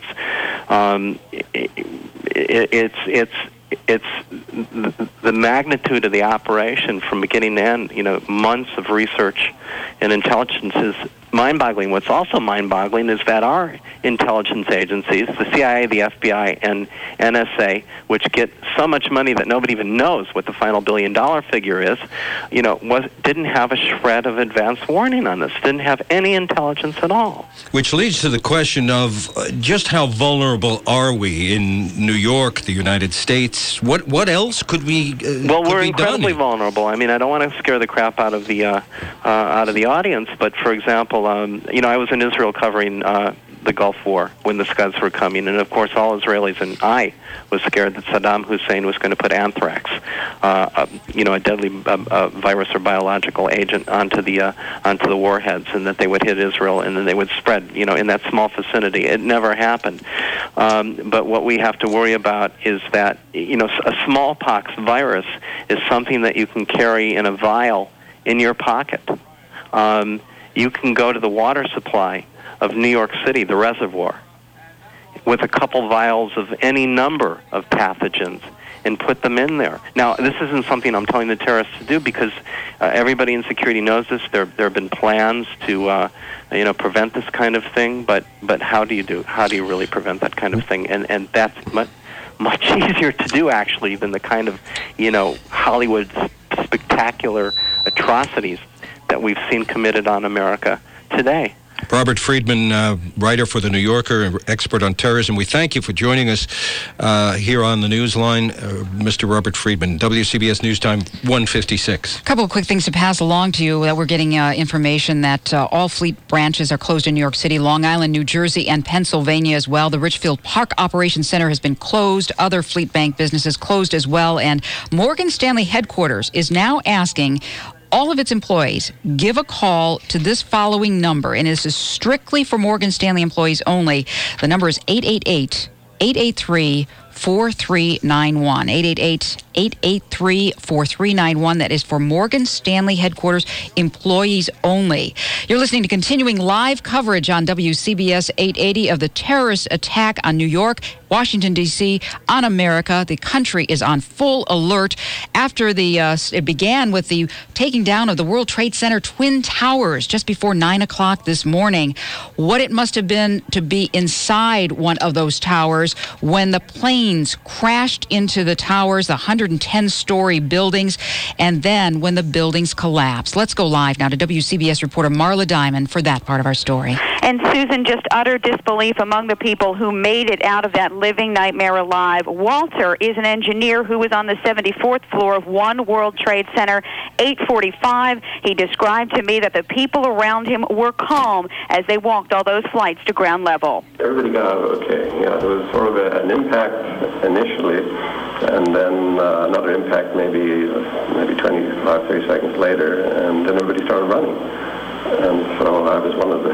It's the magnitude of the operation from beginning to end. Months of research and intelligence is mind-boggling. What's also mind-boggling is that our intelligence agencies, the CIA, the FBI, and NSA, which get so much money that nobody even knows what the final billion-dollar figure is, didn't have a shred of advance warning on this. Didn't have any intelligence at all. Which leads to the question of just how vulnerable are we in New York, the United States? What else could we? We're incredibly vulnerable. I mean, I don't want to scare the crap out of the audience, but for example, I was in Israel covering the Gulf War when the Scuds were coming, and of course all Israelis and I was scared that Saddam Hussein was going to put anthrax, a deadly virus or biological agent onto the warheads, and that they would hit Israel and then they would spread, in that small vicinity. It never happened. But what we have to worry about is that, a smallpox virus is something that you can carry in a vial in your pocket. You can go to the water supply of New York City, the reservoir, with a couple vials of any number of pathogens and put them in there. Now, this isn't something I'm telling the terrorists to do, because everybody in security knows this. There have been plans to, prevent this kind of thing. But how do you really prevent that kind of thing? And that's much easier to do, actually, than the kind of, Hollywood spectacular atrocities that we've seen committed on America today. Robert Friedman, writer for The New Yorker, expert on terrorism. We thank you for joining us here on the Newsline. Mr. Robert Friedman, WCBS News Time 1:56. A couple of quick things to pass along to you. That we're getting information that all fleet branches are closed in New York City, Long Island, New Jersey, and Pennsylvania as well. The Richfield Park Operations Center has been closed. Other fleet bank businesses closed as well. And Morgan Stanley headquarters is now asking all of its employees, give a call to this following number, and this is strictly for Morgan Stanley employees only. The number is 888-883-4391. 888-883-4391. That is for Morgan Stanley headquarters employees only. You're listening to continuing live coverage on WCBS 880 of the terrorist attack on New York, Washington, D.C., on America. The country is on full alert after it began with the taking down of the World Trade Center Twin Towers just before 9 o'clock this morning. What it must have been to be inside one of those towers when the planes crashed into the towers, the 110-story buildings, and then when the buildings collapsed. Let's go live now to WCBS reporter Marla Diamond for that part of our story. And Susan, just utter disbelief among the people who made it out of that living nightmare alive. Walter is an engineer who was on the 74th floor of One World Trade Center, 8:45. He described to me that the people around him were calm as they walked all those flights to ground level. Everybody got out okay. There was sort of an impact initially, and then another impact maybe 25, 30 seconds later, and then everybody started running. And so I was one of the,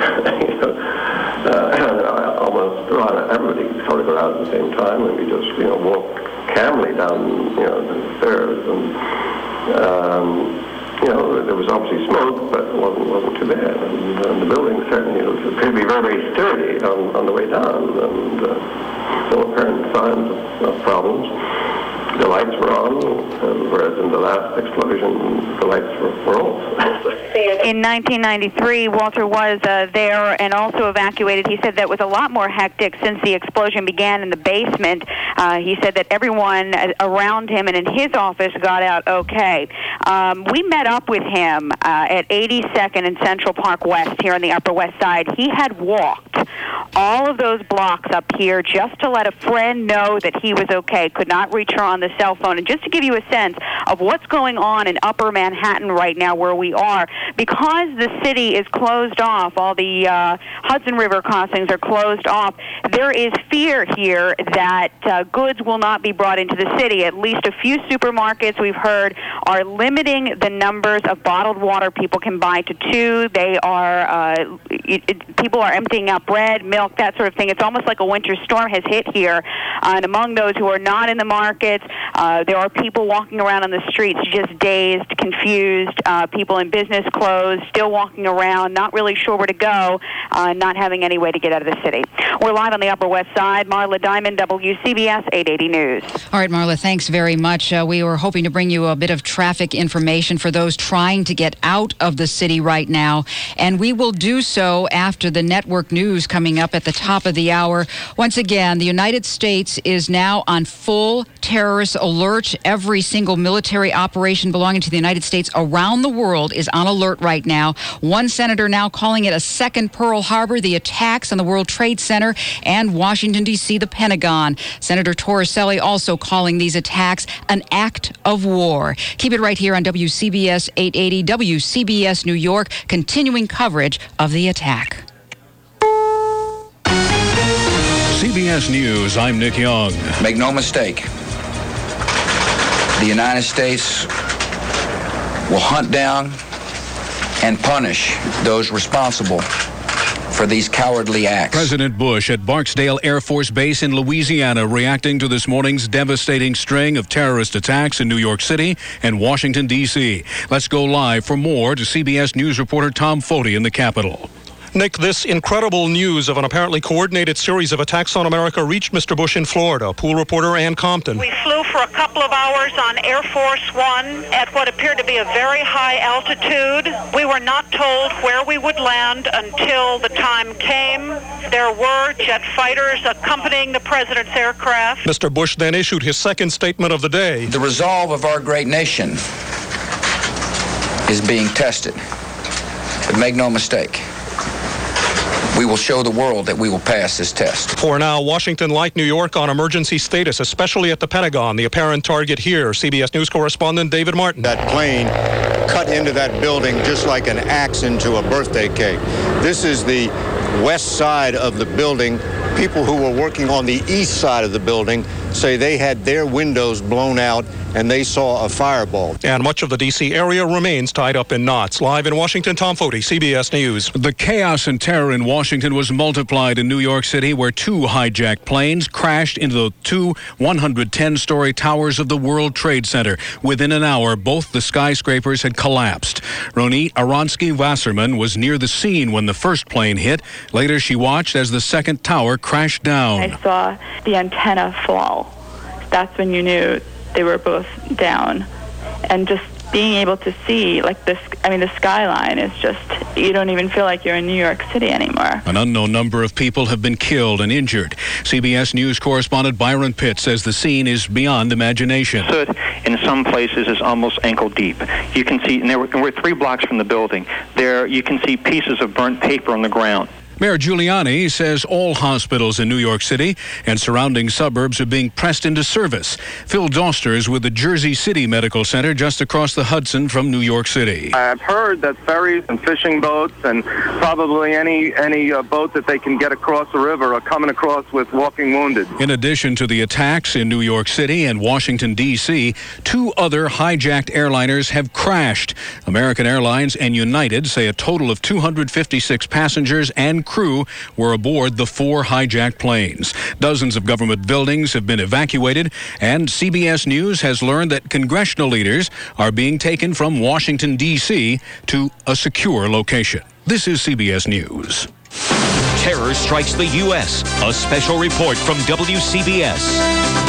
everybody sort of got out at the same time, and we just, walked calmly down, the stairs, and, there was obviously smoke, but it wasn't too bad. And the building certainly appeared to be very, very sturdy on the way down, and no apparent signs of problems. the lights were on, whereas in the last explosion, the lights were off. In 1993, Walter was there and also evacuated. He said that was a lot more hectic since the explosion began in the basement. He said that everyone around him and in his office got out okay. We met up with him at 82nd and Central Park West here on the Upper West Side. He had walked all of those blocks up here just to let a friend know that he was okay, could not reach her on the cell phone. And just to give you a sense of what's going on in Upper Manhattan right now where we are, because the city is closed off, all the Hudson River crossings are closed off, there is fear here that goods will not be brought into the city. At least a few supermarkets, we've heard, are limiting the numbers of bottled water people can buy to 2. They are, people are emptying out bread, milk, that sort of thing. It's almost like a winter storm has hit here. And among those who are not in the markets, there are people walking around on the streets just dazed, confused, people in business clothes, still walking around, not really sure where to go, not having any way to get out of the city. We're live on the Upper West Side. Marla Diamond, WCBS 880 News. All right, Marla, thanks very much. We were hoping to bring you a bit of traffic information for those trying to get out of the city right now, and we will do so after the network news coming up at the top of the hour. Once again, the United States is now on full terrorist alert. Every single military operation belonging to the United States around the world is on alert right now. One senator now calling it a second Pearl Harbor, the attacks on the World Trade Center and Washington, D.C., the Pentagon. Senator Torricelli also calling these attacks an act of war. Keep it right here on WCBS 880, WCBS New York, continuing coverage of the attack. CBS News, I'm Nick Young. Make no mistake, the United States will hunt down and punish those responsible for these cowardly acts. President Bush at Barksdale Air Force Base in Louisiana reacting to this morning's devastating string of terrorist attacks in New York City and Washington, D.C. Let's go live for more to CBS News reporter Tom Foti in the Capitol. Nick, this incredible news of an apparently coordinated series of attacks on America reached Mr. Bush in Florida. Pool reporter Ann Compton. We flew for a couple of hours on Air Force One at what appeared to be a very high altitude. We were not told where we would land until the time came. There were jet fighters accompanying the president's aircraft. Mr. Bush then issued his second statement of the day. The resolve of our great nation is being tested. But make no mistake, we will show the world that we will pass this test. For now, Washington like New York on emergency status, especially at the Pentagon. The apparent target here, CBS News correspondent David Martin. That plane cut into that building just like an axe into a birthday cake. This is the west side of the building. People who were working on the east side of the building say they had their windows blown out and they saw a fireball. And much of the D.C. area remains tied up in knots. Live in Washington, Tom Foti, CBS News. The chaos and terror in Washington was multiplied in New York City, where 2 hijacked planes crashed into the 2 110-story towers of the World Trade Center. Within an hour, both the skyscrapers had collapsed. Ronit Aransky-Wasserman was near the scene when the first plane hit. Later, she watched as the second tower crashed down. I saw the antenna fall. That's when you knew they were both down. And just being able to see, like, this, I mean, the skyline is just, you don't even feel like you're in New York City anymore. An unknown number of people have been killed and injured. CBS News correspondent Byron Pitt says the scene is beyond imagination. Soot in some places is almost ankle deep. You can see, and we're 3 blocks from the building. There, you can see pieces of burnt paper on the ground. Mayor Giuliani says all hospitals in New York City and surrounding suburbs are being pressed into service. Phil Doster is with the Jersey City Medical Center just across the Hudson from New York City. I've heard that ferries and fishing boats and probably any boat that they can get across the river are coming across with walking wounded. In addition to the attacks in New York City and Washington, D.C., 2 other hijacked airliners have crashed. American Airlines and United say a total of 256 passengers and crew were aboard the 4 hijacked planes. Dozens of government buildings have been evacuated, and CBS News has learned that congressional leaders are being taken from Washington, D.C. to a secure location. This is CBS News. Terror strikes the U.S. A special report from WCBS.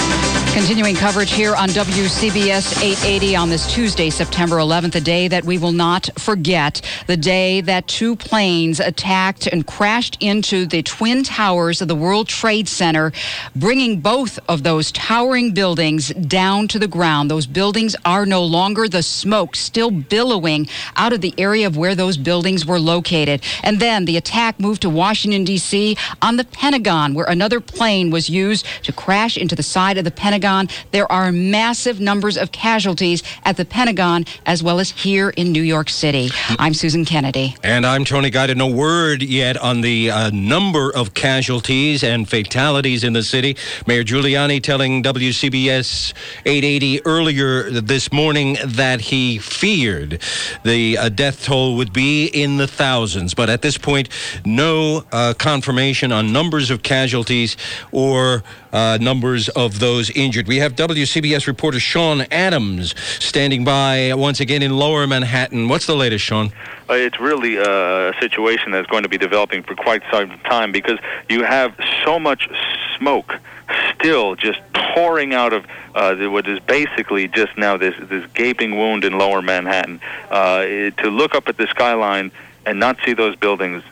Continuing coverage here on WCBS 880 on this Tuesday, September 11th, a day that we will not forget, the day that two planes attacked and crashed into the Twin Towers of the World Trade Center, bringing both of those towering buildings down to the ground. Those buildings are no longer, the smoke still billowing out of the area of where those buildings were located. And then the attack moved to Washington, D.C. on the Pentagon, where another plane was used to crash into the side of the Pentagon. There are massive numbers of casualties at the Pentagon as well as here in New York City. I'm Susan Kennedy. And I'm Tony Guida. No word yet on the number of casualties and fatalities in the city. Mayor Giuliani telling WCBS 880 earlier this morning that he feared the death toll would be in the thousands. But at this point, no confirmation on numbers of casualties or numbers of those injured. We have WCBS reporter Sean Adams standing by once again in Lower Manhattan. What's the latest, Sean? It's really a situation that's going to be developing for quite some time because you have so much smoke still just pouring out of what is basically just now this gaping wound in Lower Manhattan. To look up at the skyline and not see those buildings,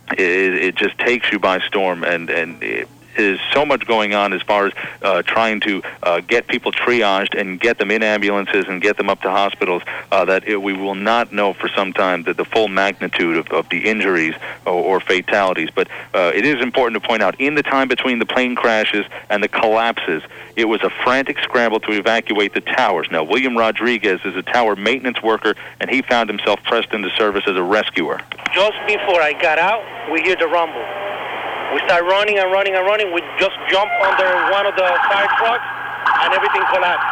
it just takes you by storm, and is so much going on as far as trying to get people triaged and get them in ambulances and get them up to hospitals that we will not know for some time the full magnitude of the injuries or fatalities. But it is important to point out, in the time between the plane crashes and the collapses, it was a frantic scramble to evacuate the towers. Now, William Rodriguez is a tower maintenance worker, and he found himself pressed into service as a rescuer. Just before I got out, we hear the rumble. We start running and running and running. We just jump under one of the fire trucks, and everything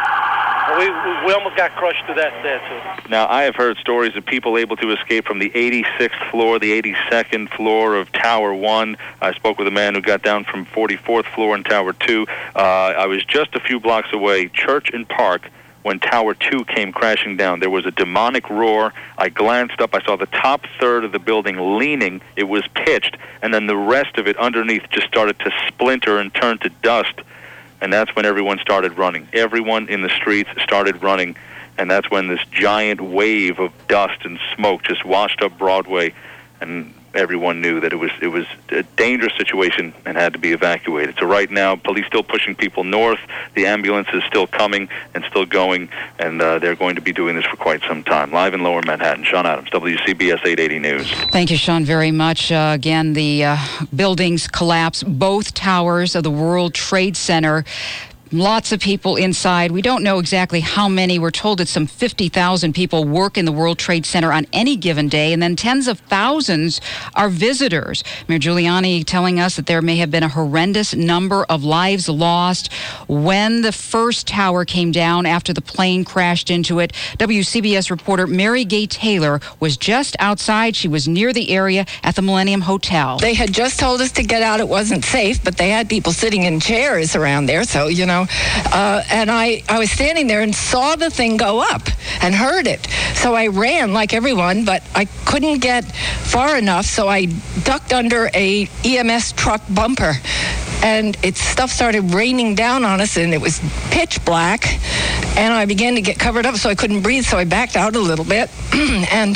collapsed. We almost got crushed to death there, too. Now, I have heard stories of people able to escape from the 86th floor, the 82nd floor of Tower 1. I spoke with a man who got down from 44th floor in Tower 2. I was just a few blocks away, Church and Park, when Tower 2 came crashing down. There was a demonic roar. I glanced up. I saw the top third of the building leaning. It was pitched, and then the rest of it underneath just started to splinter and turn to dust. And that's when everyone started running. Everyone in the streets started running, and that's when this giant wave of dust and smoke just washed up Broadway, and everyone knew that it was a dangerous situation and had to be evacuated. So right now, police still pushing people north. The ambulance is still coming and still going, and they're going to be doing this for quite some time. Live in Lower Manhattan, Sean Adams, WCBS 880 News. Thank you, Sean, very much. Again, the buildings collapse, both towers of the World Trade Center. Lots of people inside. We don't know exactly how many. We're told that some 50,000 people work in the World Trade Center on any given day, and then tens of thousands are visitors. Mayor Giuliani telling us that there may have been a horrendous number of lives lost when the first tower came down after the plane crashed into it. WCBS reporter Mary Gay Taylor was just outside. She was near the area at the Millennium Hotel. They had just told us to get out. It wasn't safe, but they had people sitting in chairs around there, so, you know. And I was standing there and saw the thing go up and heard it. So I ran like everyone, but I couldn't get far enough, so I ducked under a EMS truck bumper. And stuff started raining down on us, and it was pitch black. And I began to get covered up, so I couldn't breathe, so I backed out a little bit and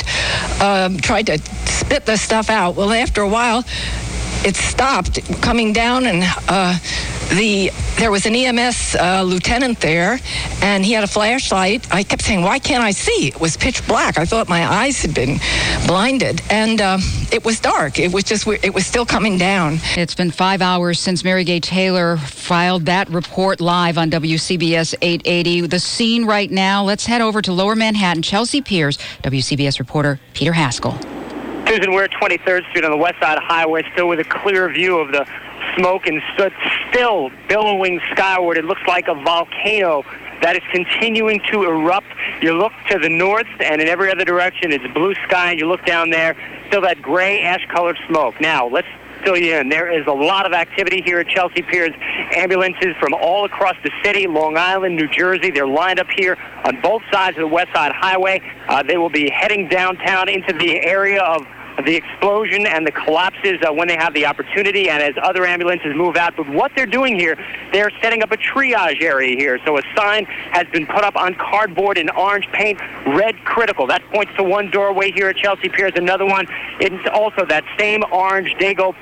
tried to spit the stuff out. Well, after a while, it stopped coming down, and there was an EMS lieutenant there, and he had a flashlight. I kept saying, why can't I see? It was pitch black. I thought my eyes had been blinded, and it was dark. It was still coming down. It's been 5 hours since Mary Gay Taylor filed that report live on WCBS 880. The scene right now, let's head over to Lower Manhattan. Chelsea Piers, WCBS reporter Peter Haskell. Susan, we're at 23rd Street on the west side of the highway, still with a clear view of the smoke and still billowing skyward. It looks like a volcano that is continuing to erupt. You look to the north, and in every other direction, it's blue sky, and you look down there, still that gray, ash-colored smoke. Now, let's fill you in. There is a lot of activity here at Chelsea Piers. Ambulances from all across the city, Long Island, New Jersey, they're lined up here on both sides of the West Side Highway. They will be heading downtown into the area of the explosion and the collapses when they have the opportunity and as other ambulances move out. But what they're doing here, they're setting up a triage area here. So a sign has been put up on cardboard in orange paint, red critical. That points to one doorway here at Chelsea Piers. Another one, it's also that same orange Dayglow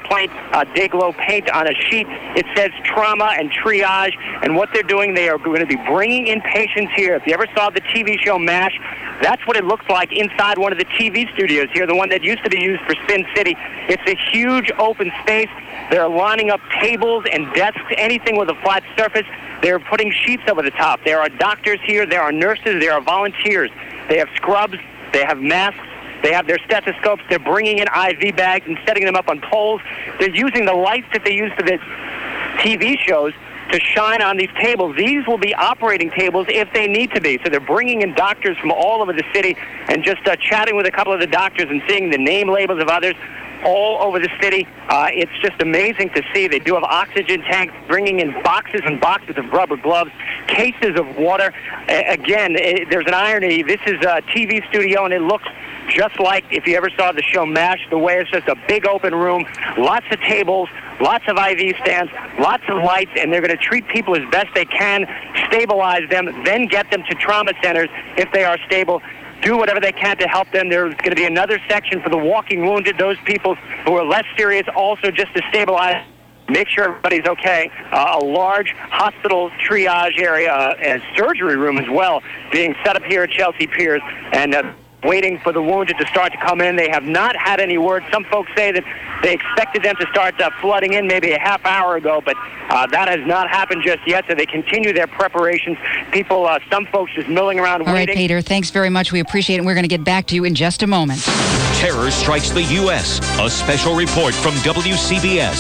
paint on a sheet. It says trauma and triage. And what they're doing, they are going to be bringing in patients here. If you ever saw the TV show MASH, that's what it looks like inside one of the TV studios here, the one that used to be used for Spin City. It's a huge open space. They're lining up tables and desks, anything with a flat surface. They're putting sheets over the top. There are doctors here. There are nurses. There are volunteers. They have scrubs. They have masks. They have their stethoscopes. They're bringing in IV bags and setting them up on poles. They're using the lights that they use for the TV shows to shine on these tables. These will be operating tables if they need to be. So they're bringing in doctors from all over the city and just chatting with a couple of the doctors and seeing the name labels of others all over the city. It's just amazing to see. They do have oxygen tanks, bringing in boxes and boxes of rubber gloves, cases of water. Again, there's an irony. This is a TV studio, and it looks just like if you ever saw the show MASH, the way it's just a big open room, lots of tables, lots of IV stands, lots of lights, and they're going to treat people as best they can, stabilize them, then get them to trauma centers if they are stable, do whatever they can to help them. There's going to be another section for the walking wounded, those people who are less serious, also just to stabilize, make sure everybody's okay. A large hospital triage area, a surgery room as well, being set up here at Chelsea Piers, and waiting for the wounded to start to come in. They have not had any word. Some folks say that they expected them to start flooding in maybe a half hour ago, but that has not happened just yet, so they continue their preparations. People, some folks just milling around waiting. All right, Peter, thanks very much. We appreciate it, and we're going to get back to you in just a moment. Terror strikes the U.S. A special report from WCBS.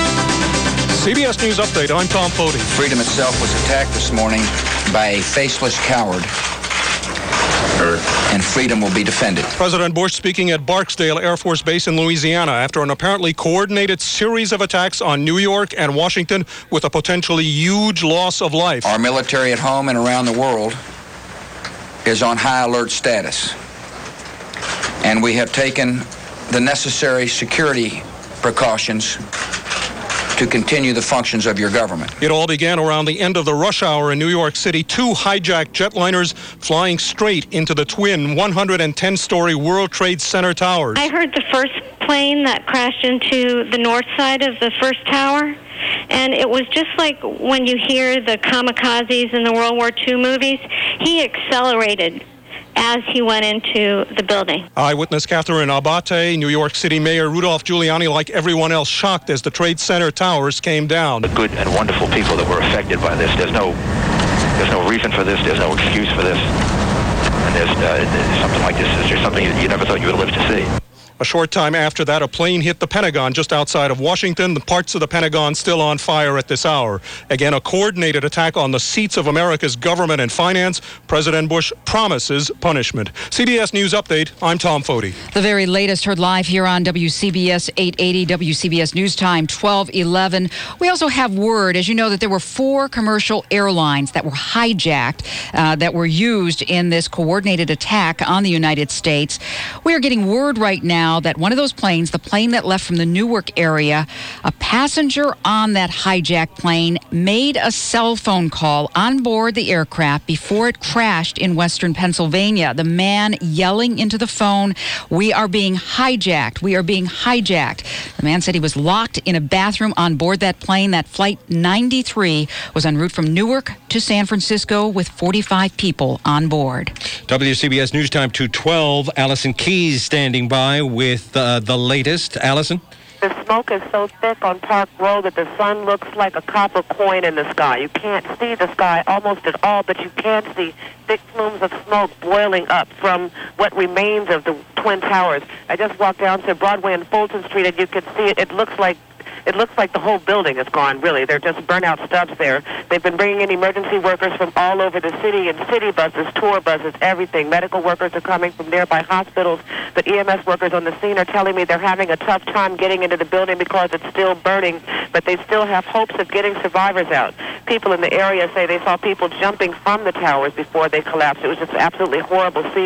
CBS News Update. I'm Tom Foti. Freedom itself was attacked this morning by a faceless coward, and freedom will be defended. President Bush speaking at Barksdale Air Force Base in Louisiana after an apparently coordinated series of attacks on New York and Washington with a potentially huge loss of life. Our military at home and around the world is on high alert status, and we have taken the necessary security precautions to continue the functions of your government. It all began around the end of the rush hour in New York City. 2 hijacked jetliners flying straight into the twin 110-story World Trade Center towers. I heard the first plane that crashed into the north side of the first tower, and it was just like when you hear the kamikazes in the World War II movies. He accelerated as he went into the building. Eyewitness Catherine Abate, New York City Mayor Rudolph Giuliani, like everyone else, shocked as the Trade Center towers came down. The good and wonderful people that were affected by this. There's no reason for this. There's no excuse for this. And there's something like this is just something you never thought you would live to see. A short time after that, a plane hit the Pentagon just outside of Washington. The parts of the Pentagon still on fire at this hour. Again, a coordinated attack on the seats of America's government and finance. President Bush promises punishment. CBS News Update, I'm Tom Foti. The very latest heard live here on WCBS 880, WCBS News Time 12:11. We also have word, as you know, that there were 4 commercial airlines that were hijacked, that were used in this coordinated attack on the United States. We are getting word right now that one of those planes, the plane that left from the Newark area, a passenger on that hijacked plane made a cell phone call on board the aircraft before it crashed in western Pennsylvania. The man yelling into the phone, "We are being hijacked. We are being hijacked." The man said he was locked in a bathroom on board that plane. That flight 93 was en route from Newark to San Francisco with 45 people on board. WCBS News Time 2:12. Allison Keyes standing by with the latest. Allison? The smoke is so thick on Park Road that the sun looks like a copper coin in the sky. You can't see the sky almost at all, but you can see thick plumes of smoke boiling up from what remains of the Twin Towers. I just walked down to Broadway and Fulton Street, and you can see it. It looks like the whole building is gone, really. They're just burnt-out stubs there. They've been bringing in emergency workers from all over the city in city buses, tour buses, everything. Medical workers are coming from nearby hospitals, but EMS workers on the scene are telling me they're having a tough time getting into the building because it's still burning, but they still have hopes of getting survivors out. People in the area say they saw people jumping from the towers before they collapsed. It was just an absolutely horrible scene.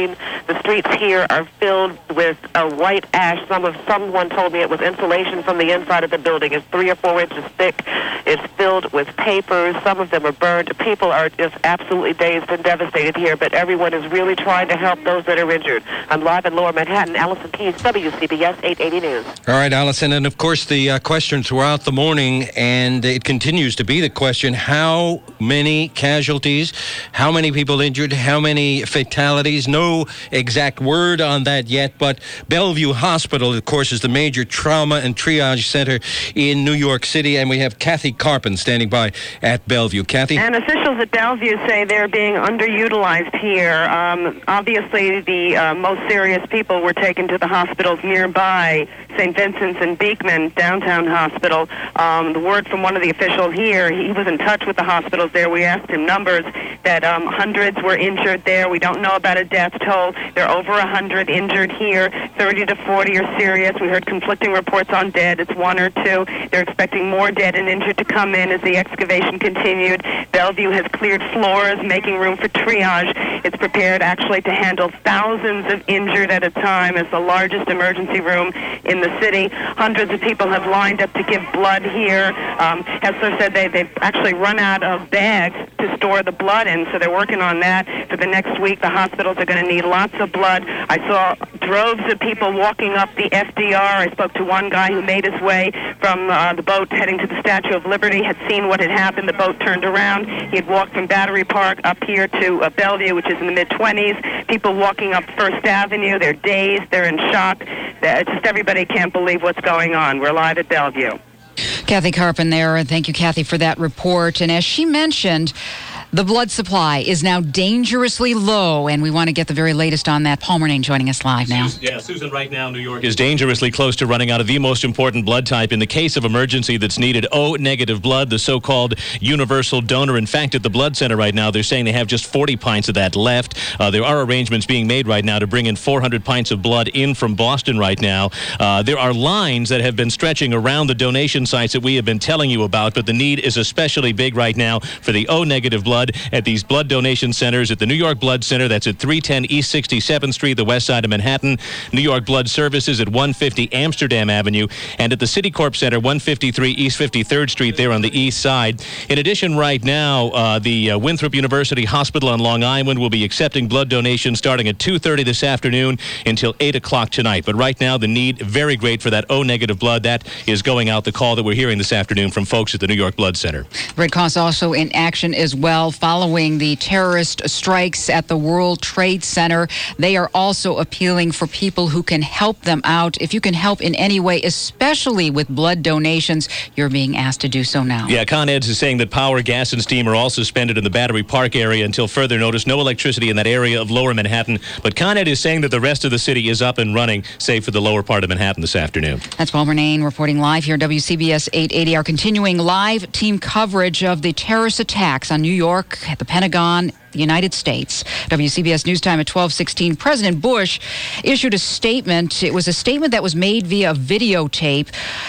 The streets here are filled with white ash. Someone told me it was insulation from the inside of the building. It's 3 or 4 inches thick. It's filled with papers. Some of them are burned. People are just absolutely dazed and devastated here, but everyone is really trying to help those that are injured. I'm live in Lower Manhattan. Allison Keyes, WCBS 880 News. All right, Allison, and of course the question throughout the morning, and it continues to be the question, how many casualties, how many people injured, how many fatalities? No exact word on that yet, but Bellevue Hospital, of course, is the major trauma and triage center in New York City, and we have Kathy Carpin standing by at Bellevue. Kathy? And officials at Bellevue say they're being underutilized here. Obviously, the most serious people were taken to the hospitals nearby, St. Vincent's and Beekman Downtown Hospital. The word from one of the officials here, he was in touch with the hospitals there. We asked him numbers, that hundreds were injured there. We don't know about a death toll. There are over 100 injured here. 30 to 40 are serious. We heard conflicting reports on dead. It's 1 or 2. They're expecting more dead and injured to come in as the excavation continued. Bellevue has cleared floors, making room for triage. It's prepared actually to handle thousands of injured at a time as the largest emergency room in the city. Hundreds of people have lined up to give blood here. Hessler said they've actually run out of bags to store the blood in, so they're working on that. For the next week, the hospitals are going to need lots of blood. I saw droves of people walking up the FDR. I spoke to one guy who made his way from the boat heading to the Statue of Liberty, had seen what had happened. The boat turned around. He had walked from Battery Park up here to Bellevue, which is in the mid-20s. People walking up First Avenue. They're dazed. They're in shock. Just everybody can't believe what's going on. We're live at Bellevue. Kathy Carpin there, and thank you, Kathy, for that report. And as she mentioned, the blood supply is now dangerously low, and we want to get the very latest on that. Paul Murnane joining us live now. Susan, right now, New York is dangerously close to running out of the most important blood type in the case of emergency that's needed, O-negative blood, the so-called universal donor. In fact, at the blood center right now, they're saying they have just 40 pints of that left. There are arrangements being made right now to bring in 400 pints of blood in from Boston right now. There are lines that have been stretching around the donation sites that we have been telling you about, but the need is especially big right now for the O-negative blood at these blood donation centers. At the New York Blood Center, that's at 310 East 67th Street, the west side of Manhattan. New York Blood Services at 150 Amsterdam Avenue, and at the Citicorp Center, 153 East 53rd Street, there on the east side. In addition, right now, the Winthrop University Hospital on Long Island will be accepting blood donations starting at 2:30 this afternoon until 8 o'clock tonight. But right now, the need very great for that O-negative blood. That is going out, the call that we're hearing this afternoon from folks at the New York Blood Center. Red Cross also in action as well following the terrorist strikes at the World Trade Center. They are also appealing for people who can help them out. If you can help in any way, especially with blood donations, you're being asked to do so now. Yeah, Con Ed's is saying that power, gas, and steam are all suspended in the Battery Park area until further notice. No electricity in that area of Lower Manhattan. But Con Ed is saying that the rest of the city is up and running, save for the lower part of Manhattan this afternoon. That's Paul Murnane reporting live here at WCBS 880. Our continuing live team coverage of the terrorist attacks on New York, the Pentagon, the United States. WCBS News Time at 12:16. President Bush issued a statement. It was a statement that was made via videotape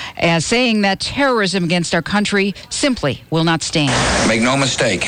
saying that terrorism against our country simply will not stand. Make no mistake,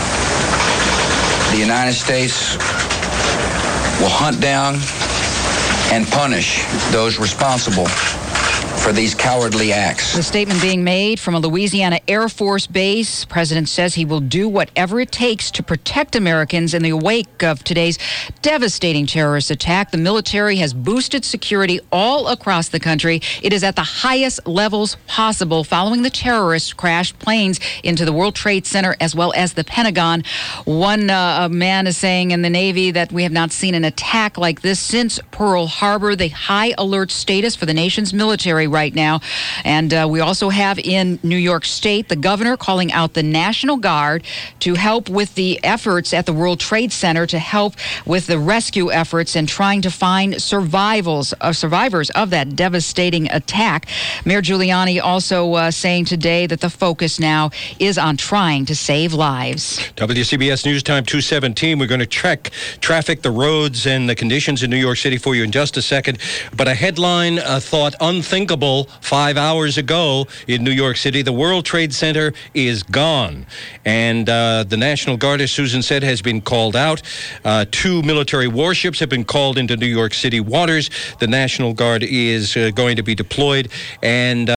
the United States will hunt down and punish those responsible for these cowardly acts. The statement being made from a Louisiana Air Force base. President says he will do whatever it takes to protect Americans in the wake of today's devastating terrorist attack. The military has boosted security all across the country. It is at the highest levels possible following the terrorists crashed planes into the World Trade Center as well as the Pentagon. One man is saying in the Navy that we have not seen an attack like this since Pearl Harbor. The high alert status for the nation's military right now. And we also have in New York State the governor calling out the National Guard to help with the efforts at the World Trade Center, to help with the rescue efforts and trying to find survivors of that devastating attack. Mayor Giuliani also saying today that the focus now is on trying to save lives. WCBS News Time 2:17. We're going to check traffic, the roads, and the conditions in New York City for you in just a second. But a headline thought unthinkable unspeakable 5 hours ago in New York City. The World Trade Center is gone. And the National Guard, as Susan said, has been called out. 2 military warships have been called into New York City waters. The National Guard is going to be deployed. And